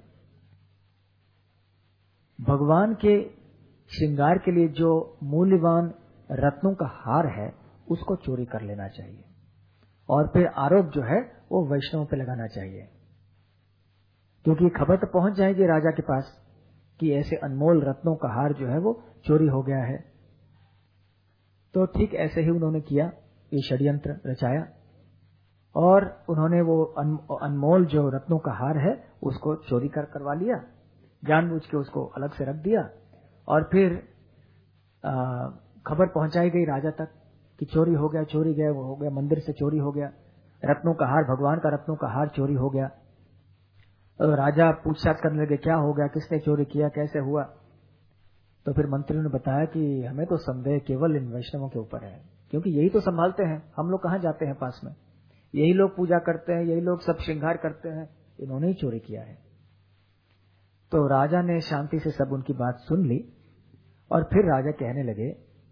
भगवान के श्रृंगार के लिए जो मूल्यवान रत्नों का हार है उसको चोरी कर लेना चाहिए, और फिर आरोप जो है वो वैष्णवों पे लगाना चाहिए, क्योंकि खबर तो पहुंच जाएगी राजा के पास कि ऐसे अनमोल रत्नों का हार जो है वो चोरी हो गया है। तो ठीक ऐसे ही उन्होंने किया, ये षड्यंत्र रचाया, और उन्होंने वो अनमोल जो रत्नों का हार है उसको चोरी कर करवा लिया, जानबूझ के उसको अलग से रख दिया, और फिर आ, खबर पहुंचाई गई राजा तक कि चोरी हो गया, चोरी गया, वो हो गया, मंदिर से चोरी हो गया, रत्नों का हार, भगवान का रत्नों का हार चोरी हो गया। तो राजा पूछताछ करने लगे, क्या हो गया, किसने चोरी किया, कैसे हुआ? तो फिर मंत्रियों ने बताया कि हमें तो संदेह केवल इन वैष्णवों के ऊपर है, क्योंकि यही तो संभालते हैं, हम लोग कहाँ जाते हैं पास में, यही लोग पूजा करते हैं, यही लोग सब श्रृंगार करते हैं, इन्होंने ही चोरी किया है। तो राजा ने शांति से सब उनकी बात सुन ली और फिर राजा कहने लगे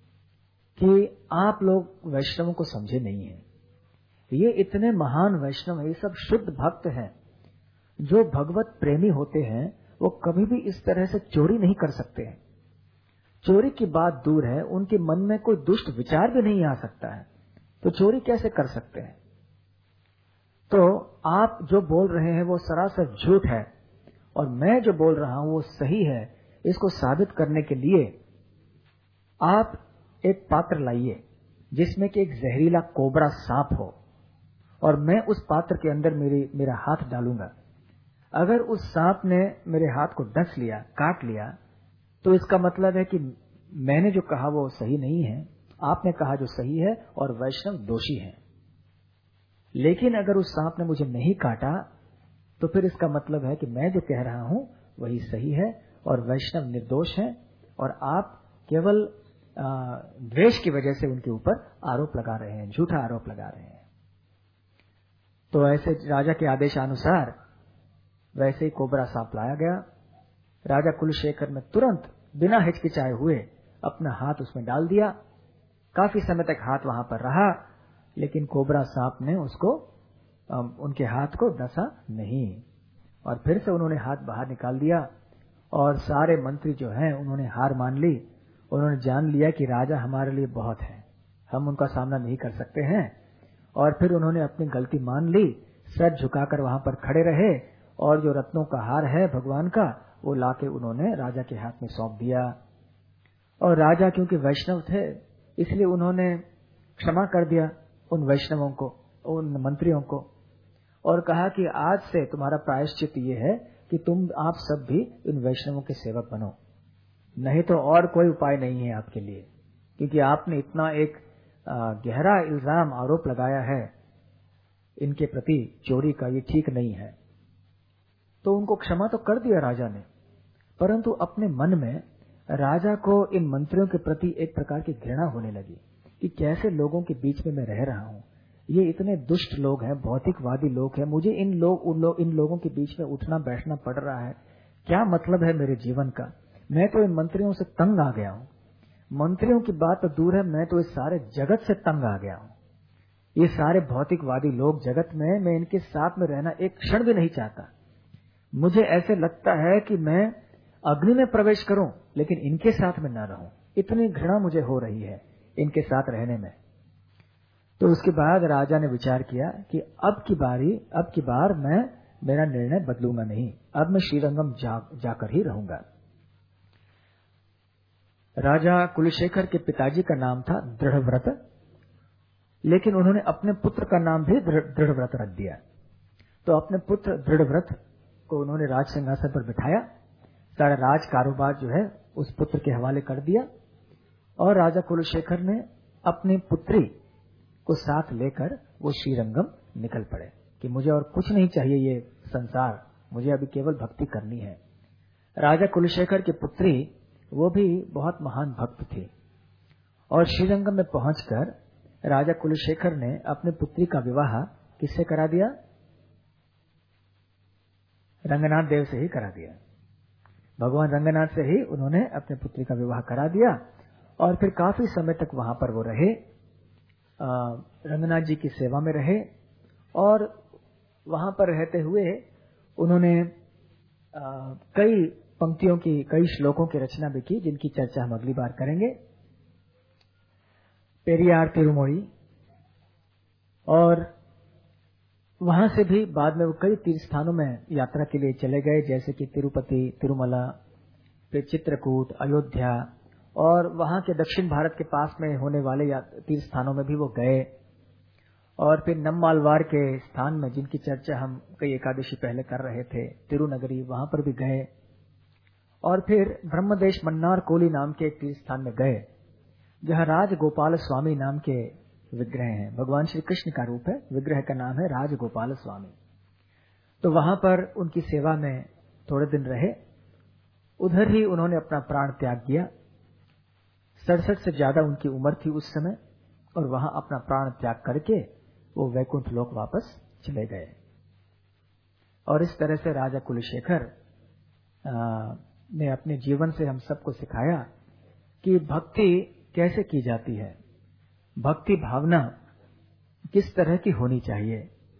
कि आप लोग वैष्णवों को समझे नहीं हैं। ये इतने महान वैष्णव हैं, ये सब शुद्ध भक्त हैं। जो भगवत प्रेमी होते हैं वो कभी भी इस तरह से चोरी नहीं कर सकते हैं। चोरी की बात दूर है, उनके मन में कोई दुष्ट विचार भी नहीं आ सकता है, तो चोरी कैसे कर सकते हैं। तो आप जो बोल रहे हैं वो सरासर झूठ है और मैं जो बोल रहा हूं वो सही है। इसको साबित करने के लिए आप एक पात्र लाइए जिसमें कि एक जहरीला कोबरा सांप हो और मैं उस पात्र के अंदर मेरी मेरा हाथ डालूंगा। अगर उस सांप ने मेरे हाथ को डस लिया, काट लिया, तो इसका मतलब है कि मैंने जो कहा वो सही नहीं है, आपने कहा जो सही है और वैष्णव दोषी है। लेकिन अगर उस सांप ने मुझे नहीं काटा तो फिर इसका मतलब है कि मैं जो कह रहा हूं वही सही है और वैष्णव निर्दोष है और आप केवल द्वेष की वजह से उनके ऊपर आरोप लगा रहे हैं, झूठा आरोप लगा रहे हैं। तो ऐसे राजा के आदेशानुसार वैसे ही कोबरा सांप लाया गया। राजा कुलशेखर ने तुरंत बिना हिचकिचाए हुए अपना हाथ उसमें डाल दिया। काफी समय तक हाथ वहां पर रहा, लेकिन कोबरा सांप ने उसको उनके हाथ को डसा नहीं और फिर से उन्होंने हाथ बाहर निकाल दिया और सारे मंत्री जो हैं उन्होंने हार मान ली। उन्होंने जान लिया कि राजा हमारे लिए बहुत है, हम उनका सामना नहीं कर सकते हैं। और फिर उन्होंने अपनी गलती मान ली, सर झुकाकर वहां पर खड़े रहे और जो रत्नों का हार है भगवान का वो लाके उन्होंने राजा के हाथ में सौंप दिया। और राजा क्योंकि वैष्णव थे इसलिए उन्होंने क्षमा कर दिया उन वैष्णवों को, उन मंत्रियों को, और कहा कि आज से तुम्हारा प्रायश्चित ये है कि तुम आप सब भी इन वैष्णवों के सेवक बनो, नहीं तो और कोई उपाय नहीं है आपके लिए, क्योंकि आपने इतना एक गहरा इल्जाम आरोप लगाया है इनके प्रति चोरी का, ये ठीक नहीं है। तो उनको क्षमा तो कर दिया राजा ने, परंतु अपने मन में राजा को इन मंत्रियों के प्रति एक प्रकार की घृणा होने लगी कि कैसे लोगों के बीच में मैं रह रहा हूं, ये इतने दुष्ट लोग हैं, भौतिकवादी लोग हैं, मुझे इन लोग उन लो, इन लोगों के बीच में उठना बैठना पड़ रहा है, क्या मतलब है मेरे जीवन का। मैं तो इन मंत्रियों से तंग आ गया हूं, मंत्रियों की बात तो दूर है, मैं तो इस सारे जगत से तंग आ गया हूं। ये सारे भौतिकवादी लोग जगत में, मैं इनके साथ में रहना एक क्षण भी नहीं चाहता। मुझे ऐसे लगता है कि मैं अग्नि में प्रवेश करूं लेकिन इनके साथ में न रहूं, इतनी घृणा मुझे हो रही है इनके साथ रहने में। तो उसके बाद राजा ने विचार किया कि अब की बारी अब की बार मैं मेरा निर्णय बदलूंगा नहीं, अब मैं श्रीरंगम जा, जाकर ही रहूंगा। राजा कुलशेखर के पिताजी का नाम था दृढ़व्रत, लेकिन उन्होंने अपने पुत्र का नाम भी दृढ़व्रत रख दिया। तो अपने पुत्र दृढ़व्रत को उन्होंने राज सिंहासन पर बिठाया, सारा राज कारोबार जो है उस पुत्र के हवाले कर दिया और राजा कुलशेखर ने अपनी पुत्री को साथ लेकर वो श्रीरंगम निकल पड़े कि मुझे और कुछ नहीं चाहिए ये संसार, मुझे अभी केवल भक्ति करनी है। राजा कुलशेखर की पुत्री वो भी बहुत महान भक्त थी और श्रीरंगम में पहुंचकर राजा कुलशेखर ने अपनी पुत्री का विवाह किससे करा दिया? रंगनाथ देव से ही करा दिया। भगवान रंगनाथ से ही उन्होंने अपनी पुत्री का विवाह करा दिया और फिर काफी समय तक वहां पर वो रहे, रंगनाथ जी की सेवा में रहे और वहां पर रहते हुए उन्होंने कई पंक्तियों की, कई श्लोकों की रचना भी की जिनकी चर्चा हम अगली बार करेंगे। पेरियार तिरुमोड़ी, और वहां से भी बाद में वो कई तीर्थ स्थानों में यात्रा के लिए चले गए, जैसे कि तिरुपति, तिरुमला, फिर चित्रकूट, अयोध्या और वहां के दक्षिण भारत के पास में होने वाले तीर्थ स्थानों में भी वो गए और फिर नम्मालवार के स्थान में जिनकी चर्चा हम कई एकादशी पहले कर रहे थे, तिरुनगरी, वहां पर भी गए और फिर ब्रह्मदेश मन्नार कोली नाम के एक तीर्थ स्थान में गए जहां राज गोपाल स्वामी नाम के विग्रह हैं। भगवान श्री कृष्ण का रूप है, विग्रह का नाम है राज गोपाल स्वामी। तो वहां पर उनकी सेवा में थोड़े दिन रहे, उधर ही उन्होंने अपना प्राण त्याग किया। सड़सठ से ज्यादा उनकी उम्र थी उस समय और वहां अपना प्राण त्याग करके वो वैकुंठ लोक वापस चले गए। और इस तरह से राजा कुलशेखर ने अपने जीवन से हम सबको सिखाया कि भक्ति कैसे की जाती है, भक्ति भावना किस तरह की होनी चाहिए।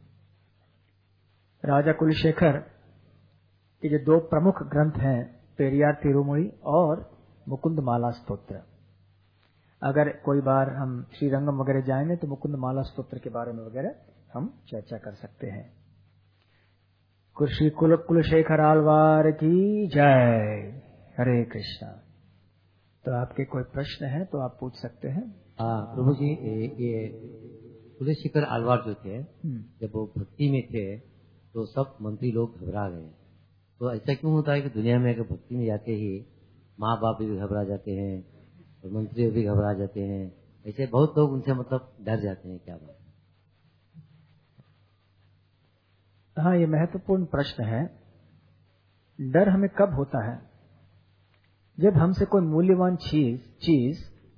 राजा कुलशेखर के जो दो प्रमुख ग्रंथ हैं, पेरियार तिरुमोई और मुकुंद माला स्तोत्र, अगर कोई बार हम श्रीरंगम वगैरह जाएंगे तो मुकुंद माला स्तोत्र के बारे में वगैरह हम चर्चा कर सकते हैं। श्री कुल कुलशेखर आलवार की जय। हरे कृष्णा। तो आपके कोई प्रश्न है तो आप पूछ सकते हैं। हाँ प्रभु जी, ये कुलशेखर आलवार जो थे, जब वो भक्ति में थे तो सब मंत्री लोग घबरा गए। तो ऐसा क्यों होता है कि दुनिया में अगर भक्ति में जाते ही माँ बाप भी घबरा जाते हैं और मंत्री भी घबरा जाते हैं, ऐसे बहुत लोग उनसे मतलब डर जाते हैं, क्या बात? हाँ, ये महत्वपूर्ण प्रश्न है। डर हमें कब होता है? जब हमसे कोई मूल्यवान चीज चीज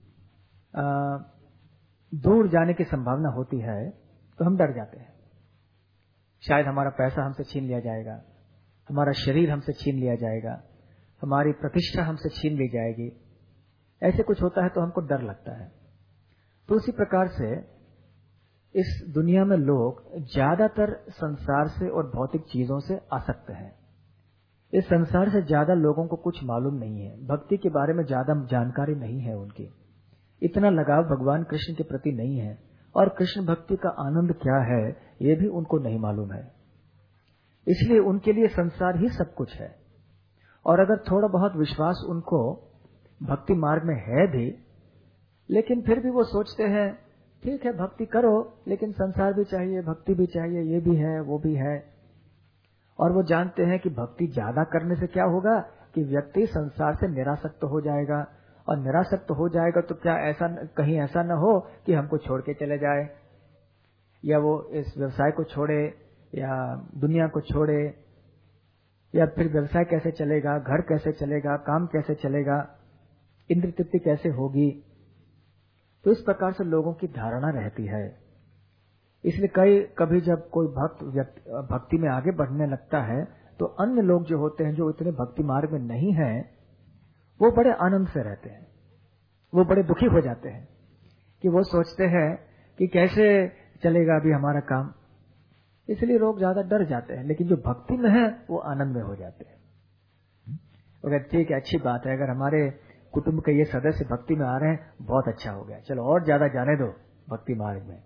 दूर जाने की संभावना होती है तो हम डर जाते हैं। शायद हमारा पैसा हमसे छीन लिया जाएगा, हमारा शरीर हमसे छीन लिया जाएगा, हमारी प्रतिष्ठा हमसे छीन ली जाएगी, ऐसे कुछ होता है तो हमको डर लगता है। तो उसी प्रकार से इस दुनिया में लोग ज्यादातर संसार से और भौतिक चीजों से आसक्त हैं। इस संसार से ज्यादा लोगों को कुछ मालूम नहीं है, भक्ति के बारे में ज्यादा जानकारी नहीं है, उनकी इतना लगाव भगवान कृष्ण के प्रति नहीं है, और कृष्ण भक्ति का आनंद क्या है ये भी उनको नहीं मालूम है। इसलिए उनके लिए संसार ही सब कुछ है। और अगर थोड़ा बहुत विश्वास उनको भक्ति मार्ग में है भी, लेकिन फिर भी वो सोचते हैं ठीक है भक्ति करो, लेकिन संसार भी चाहिए, भक्ति भी चाहिए, ये भी है वो भी है। और वो जानते हैं कि भक्ति ज्यादा करने से क्या होगा कि व्यक्ति संसार से निरासक्त हो जाएगा, और निरासक्त हो जाएगा तो क्या ऐसा कहीं ऐसा न हो कि हमको छोड़ के चले जाए, या वो इस व्यवसाय को छोड़े या दुनिया को छोड़े, या फिर व्यवसाय कैसे चलेगा, घर कैसे चलेगा, काम कैसे चलेगा, इंद्र तृप्ति कैसे होगी। तो इस प्रकार से लोगों की धारणा रहती है। इसलिए कई कभी जब कोई भक्त भक्ति में आगे बढ़ने लगता है तो अन्य लोग जो होते हैं, जो इतने भक्ति मार्ग में नहीं हैं, वो बड़े आनंद से रहते हैं, वो बड़े दुखी हो जाते हैं कि वो सोचते हैं कि कैसे चलेगा अभी हमारा काम। इसलिए लोग ज्यादा डर जाते हैं, लेकिन जो भक्ति में है वो आनंद में हो जाते हैं। अगर ठीक है, अच्छी बात है, अगर हमारे कुटुंब के ये सदस्य भक्ति में आ रहे हैं, बहुत अच्छा हो गया, चलो और ज्यादा जाने दो भक्ति मार्ग में।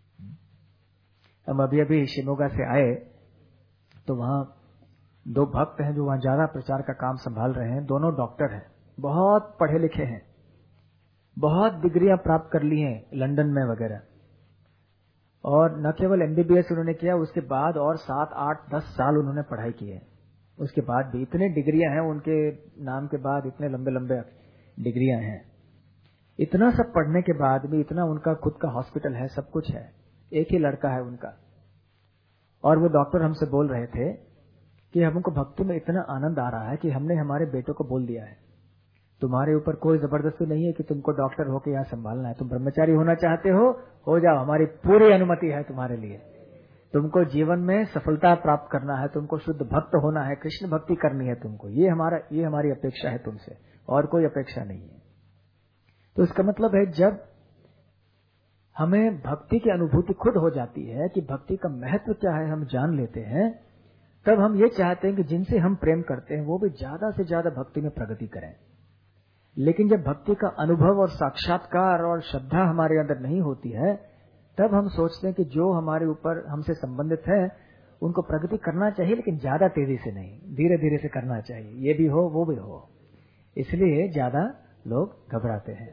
हम अभी अभी शिमोगा से आए तो वहां दो भक्त हैं जो वहां ज्यादा प्रचार का काम संभाल रहे हैं। दोनों डॉक्टर हैं, बहुत पढ़े लिखे हैं, बहुत डिग्रियां प्राप्त कर ली हैं लंदन में वगैरह, और न केवल एमबीबीएस उन्होंने किया, उसके बाद और सात आठ दस साल उन्होंने पढ़ाई की है। उसके बाद भी इतने डिग्रियां हैं उनके नाम के बाद, इतने लंबे लंबे डिग्रियां हैं। इतना सब पढ़ने के बाद भी इतना उनका खुद का हॉस्पिटल है, सब कुछ है, एक ही लड़का है उनका। और वो डॉक्टर हमसे बोल रहे थे कि हमको भक्ति में इतना आनंद आ रहा है कि हमने हमारे बेटों को बोल दिया है, तुम्हारे ऊपर कोई जबरदस्ती नहीं है कि तुमको डॉक्टर होकर यहाँ संभालना है, तुम ब्रह्मचारी होना चाहते हो हो जाओ, हमारी पूरी अनुमति है तुम्हारे लिए। तुमको जीवन में सफलता प्राप्त करना है, तुमको शुद्ध भक्त होना है, कृष्ण भक्ति करनी है तुमको, ये हमारा ये हमारी अपेक्षा है तुमसे, और कोई अपेक्षा नहीं है। तो इसका मतलब है जब हमें भक्ति की अनुभूति खुद हो जाती है कि भक्ति का महत्व क्या है, हम जान लेते हैं, तब हम ये चाहते हैं कि जिनसे हम प्रेम करते हैं वो भी ज्यादा से ज्यादा भक्ति में प्रगति करें। लेकिन जब भक्ति का अनुभव और साक्षात्कार और श्रद्धा हमारे अंदर नहीं होती है, तब हम सोचते हैं कि जो हमारे ऊपर हमसे संबंधित है उनको प्रगति करना चाहिए, लेकिन ज्यादा तेजी से नहीं, धीरे धीरे से करना चाहिए, ये भी हो वो भी हो। इसलिए ज्यादा लोग घबराते हैं।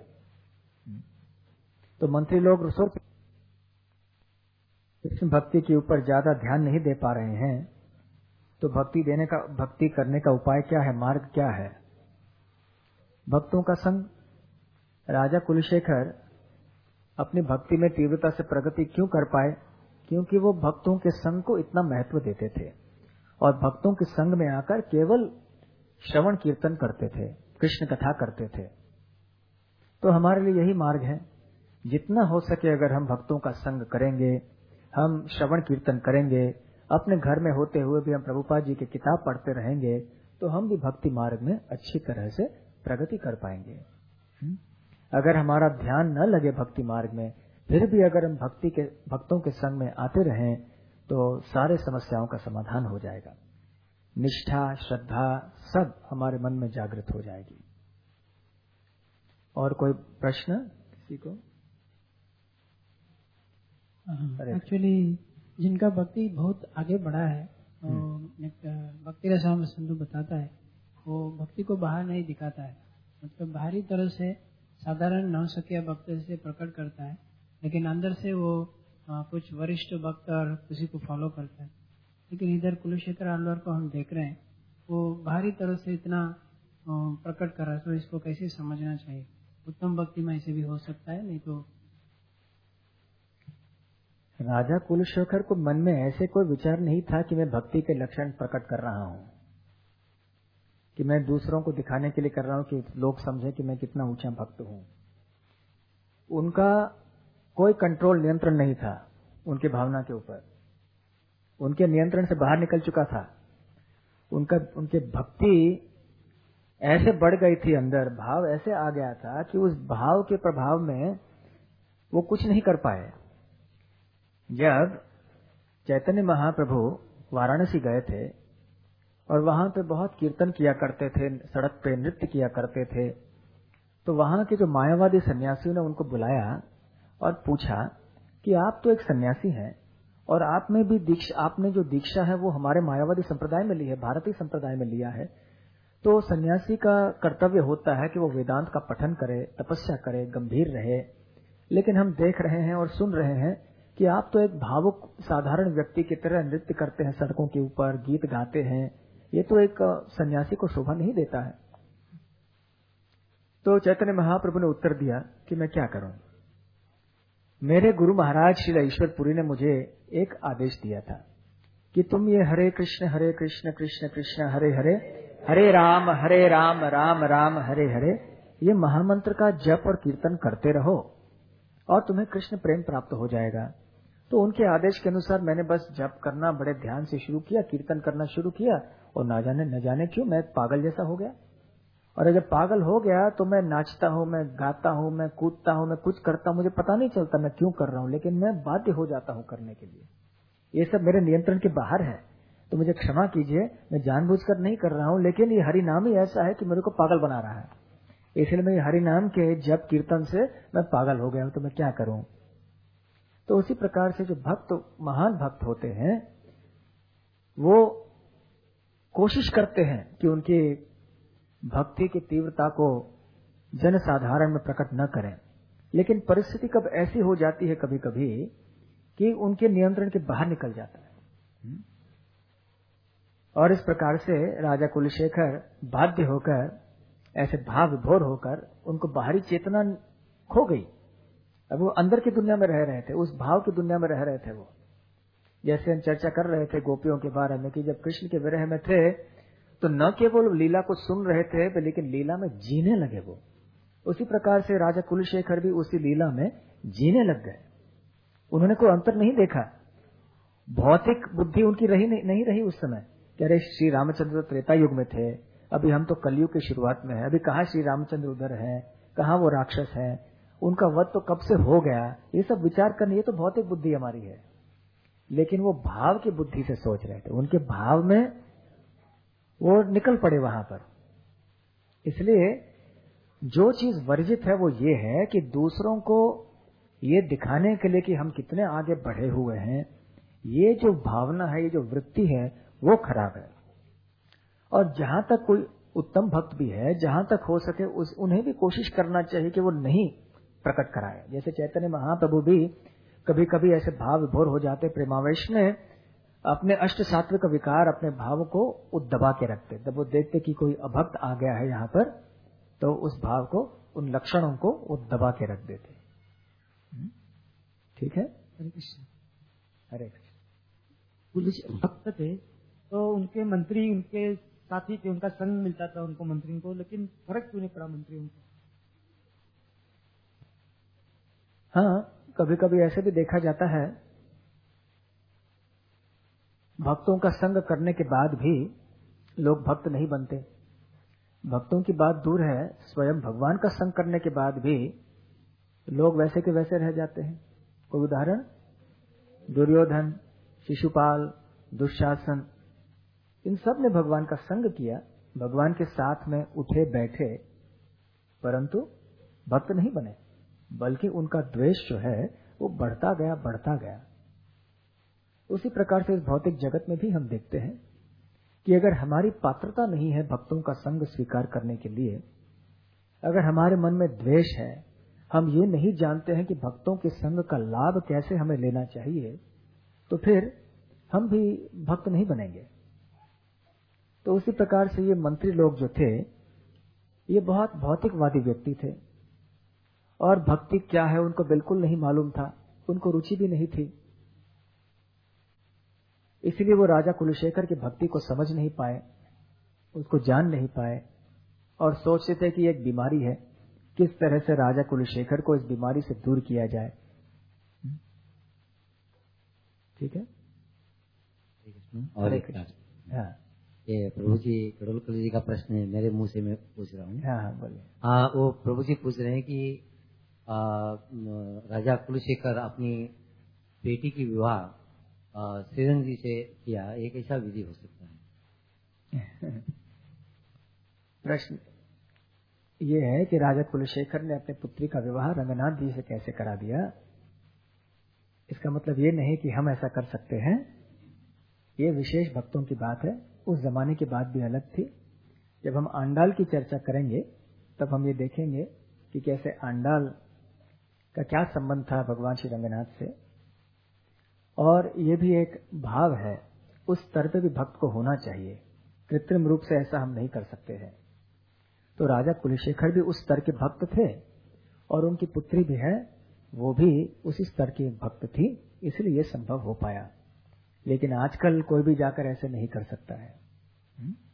तो मंत्री लोग कृष्ण भक्ति के ऊपर ज्यादा ध्यान नहीं दे पा रहे हैं। तो भक्ति देने का भक्ति करने का उपाय क्या है, मार्ग क्या है? भक्तों का संग। राजा कुलशेखर अपनी भक्ति में तीव्रता से प्रगति क्यों कर पाए? क्योंकि वो भक्तों के संग को इतना महत्व देते थे और भक्तों के संग में आकर केवल श्रवण कीर्तन करते थे, कृष्ण कथा करते थे। तो हमारे लिए यही मार्ग है, जितना हो सके अगर हम भक्तों का संग करेंगे, हम श्रवण कीर्तन करेंगे, अपने घर में होते हुए भी हम प्रभुपाद जी की किताब पढ़ते रहेंगे, तो हम भी भक्ति मार्ग में अच्छी तरह से प्रगति कर पाएंगे। अगर हमारा ध्यान न लगे भक्ति मार्ग में, फिर भी अगर हम भक्ति के भक्तों के संग में आते रहें तो सारे समस्याओं का समाधान हो जाएगा। निष्ठा, श्रद्धा सब हमारे मन में जागृत हो जाएगी। और कोई प्रश्न किसी को? एक्चुअली जिनका भक्ति बहुत आगे बढ़ा है, भक्ति रसायन सिंधु बताता है, वो भक्ति को बाहर नहीं दिखाता है, मतलब बाहरी तरह से साधारण नौशक्य भक्त से प्रकट करता है, लेकिन अंदर से वो आ, कुछ वरिष्ठ भक्त और किसी को फॉलो करता है। लेकिन इधर कुलशेखर आलवार को हम देख रहे हैं, वो बाहरी तरह से इतना प्रकट कर रहा है, तो इसको कैसे समझना चाहिए? उत्तम भक्ति में ऐसे भी हो सकता है, नहीं तो? राजा कुलशेखर को मन में ऐसे कोई विचार नहीं था कि मैं भक्ति के लक्षण प्रकट कर रहा हूं, कि मैं दूसरों को दिखाने के लिए कर रहा हूं कि लोग समझें कि मैं कितना ऊंचा भक्त हूं। उनका कोई कंट्रोल, नियंत्रण नहीं था उनके भावना के ऊपर, उनके नियंत्रण से बाहर निकल चुका था। उनका उनके भक्ति ऐसे बढ़ गई थी, अंदर भाव ऐसे आ गया था कि उस भाव के प्रभाव में वो कुछ नहीं कर पाए। जब चैतन्य महाप्रभु वाराणसी गए थे और वहां पे बहुत कीर्तन किया करते थे, सड़क पे नृत्य किया करते थे, तो वहां के जो मायावादी सन्यासियों ने उनको बुलाया और पूछा कि आप तो एक सन्यासी हैं और आप में भी दीक्षा, आपने जो दीक्षा है वो हमारे मायावादी संप्रदाय में ली है, भारतीय संप्रदाय में लिया है, तो सन्यासी का कर्तव्य होता है कि वो वेदांत का पठन करे, तपस्या करे, गंभीर रहे। लेकिन हम देख रहे हैं और सुन रहे हैं कि आप तो एक भावुक साधारण व्यक्ति की तरह नृत्य करते हैं, सड़कों के ऊपर गीत गाते हैं, ये तो एक सन्यासी को शोभा नहीं देता है। तो चैतन्य महाप्रभु ने उत्तर दिया कि मैं क्या करूं, मेरे गुरु महाराज श्री ईश्वरपुरी ने मुझे एक आदेश दिया था कि तुम ये हरे कृष्ण हरे कृष्ण कृष्ण कृष्ण हरे हरे, हरे राम हरे राम राम राम हरे हरे, ये महामंत्र का जप और कीर्तन करते रहो और तुम्हें कृष्ण प्रेम प्राप्त हो जाएगा। तो उनके आदेश के अनुसार मैंने बस जप करना बड़े ध्यान से शुरू किया, कीर्तन करना शुरू किया, और ना जाने न जाने क्यों मैं पागल जैसा हो गया। और जब पागल हो गया तो मैं नाचता हूँ, मैं गाता हूँ, मैं कूदता हूँ, मैं कुछ करता हूँ, मुझे पता नहीं चलता मैं क्यों कर रहा हूँ, लेकिन मैं बाध्य हो जाता हूँ करने के लिए। ये सब मेरे नियंत्रण के बाहर है, तो मुझे क्षमा कीजिए, मैं जानबूझकर नहीं कर रहा हूँ, लेकिन ये हरि नाम ही ऐसा है कि मेरे को पागल बना रहा है, इसलिए मैं हरि नाम के जप कीर्तन से मैं पागल हो गया हूँ, तो मैं क्या करूं। तो उसी प्रकार से जो भक्त, महान भक्त होते हैं, वो कोशिश करते हैं कि उनकी भक्ति की तीव्रता को जन साधारण में प्रकट न करें, लेकिन परिस्थिति कब ऐसी हो जाती है कभी कभी कि उनके नियंत्रण के बाहर निकल जाता है। और इस प्रकार से राजा कुलशेखर बाध्य होकर, ऐसे भाव विभोर होकर, उनको बाहरी चेतना खो गई। अब वो अंदर की दुनिया में रह रहे थे, उस भाव की दुनिया में रह रहे थे। वो जैसे हम चर्चा कर रहे थे गोपियों के बारे में कि जब कृष्ण के विरह में थे तो न केवल लीला को सुन रहे थे, लेकिन लीला में जीने लगे वो। उसी प्रकार से राजा कुलशेखर भी उसी लीला में जीने लग गए। उन्होंने कोई अंतर नहीं देखा, भौतिक बुद्धि उनकी रही नहीं, नहीं रही उस समय कि अरे श्री रामचंद्र त्रेता युग में थे, अभी हम तो कलयुग की शुरुआत में है, अभी कहाँ श्री रामचंद्र उधर है, कहाँ वो राक्षस है, उनका वध तो कब से हो गया। ये सब विचार करने, ये तो भौतिक बुद्धि हमारी है, लेकिन वो भाव की बुद्धि से सोच रहे थे, उनके भाव में वो निकल पड़े वहां पर। इसलिए जो चीज वर्जित है वो ये है कि दूसरों को ये दिखाने के लिए कि हम कितने आगे बढ़े हुए हैं, ये जो भावना है, ये जो वृत्ति है, वो खराब है। और जहां तक कोई उत्तम भक्त भी है, जहां तक हो सके उस उन्हें भी कोशिश करना चाहिए कि वो नहीं प्रकट कराए। जैसे चैतन्य महाप्रभु भी कभी कभी ऐसे भाव विभोर हो जाते प्रेमावेश में, अपने अष्ट सात्विक विकार, अपने भाव को वो दबा के रखते। जब वो देखते कि कोई अभक्त आ गया है यहाँ पर, तो उस भाव को, उन लक्षणों को वो दबा के रख देते। ठीक है, हरे कृष्ण। हरे कृष्ण। पुलिस भक्त थे तो उनके मंत्री, उनके साथी थे, उनका संग मिलता था उनको, मंत्री को, लेकिन फर्क क्यों नहीं पड़ा मंत्री उनको? हाँ, कभी कभी ऐसे भी देखा जाता है, भक्तों का संग करने के बाद भी लोग भक्त नहीं बनते। भक्तों की बात दूर है, स्वयं भगवान का संग करने के बाद भी लोग वैसे के वैसे रह जाते हैं। कोई उदाहरण? दुर्योधन, शिशुपाल, दुशासन, इन सब ने भगवान का संग किया, भगवान के साथ में उठे बैठे, परंतु भक्त नहीं बने, बल्कि उनका द्वेष जो है वो बढ़ता गया बढ़ता गया। उसी प्रकार से इस भौतिक जगत में भी हम देखते हैं कि अगर हमारी पात्रता नहीं है भक्तों का संग स्वीकार करने के लिए, अगर हमारे मन में द्वेष है, हम ये नहीं जानते हैं कि भक्तों के संग का लाभ कैसे हमें लेना चाहिए, तो फिर हम भी भक्त नहीं बनेंगे। तो उसी प्रकार से ये मंत्री लोग जो थे, ये बहुत भौतिकवादी व्यक्ति थे और भक्ति क्या है उनको बिल्कुल नहीं मालूम था, उनको रुचि भी नहीं थी। इसलिए वो राजा कुलशेखर की भक्ति को समझ नहीं पाए, उसको जान नहीं पाए और सोचते थे कि एक बीमारी है, किस तरह से राजा कुलशेखर को इस बीमारी से दूर किया जाए। ठीक है। और एक हाँ, ये प्रभु जी कड़ोलकर जी का प्रश्न है, मेरे मुंह से मैं पूछ रहा हूँ। हाँ हाँ बोलिए। हाँ, वो प्रभु जी पूछ रहे हैं कि आ, राजा कुलशेखर अपनी बेटी की विवाह श्रीरंग जी से किया, एक ऐसा विधि हो सकता है? प्रश्न ये है कि राजा कुलशेखर ने अपने पुत्री का विवाह रंगनाथ जी से कैसे करा दिया। इसका मतलब ये नहीं कि हम ऐसा कर सकते हैं, ये विशेष भक्तों की बात है। उस जमाने की बात भी अलग थी। जब हम आंडाल की चर्चा करेंगे तब हम ये देखेंगे कि कैसे आंडाल का क्या संबंध था भगवान श्री रंगनाथ से, और ये भी एक भाव है, उस स्तर पे भी भक्त को होना चाहिए, कृत्रिम रूप से ऐसा हम नहीं कर सकते हैं। तो राजा कुलशेखर भी उस स्तर के भक्त थे और उनकी पुत्री भी है, वो भी उसी स्तर की भक्त थी, इसलिए ये संभव हो पाया। लेकिन आजकल कोई भी जाकर ऐसे नहीं कर सकता है।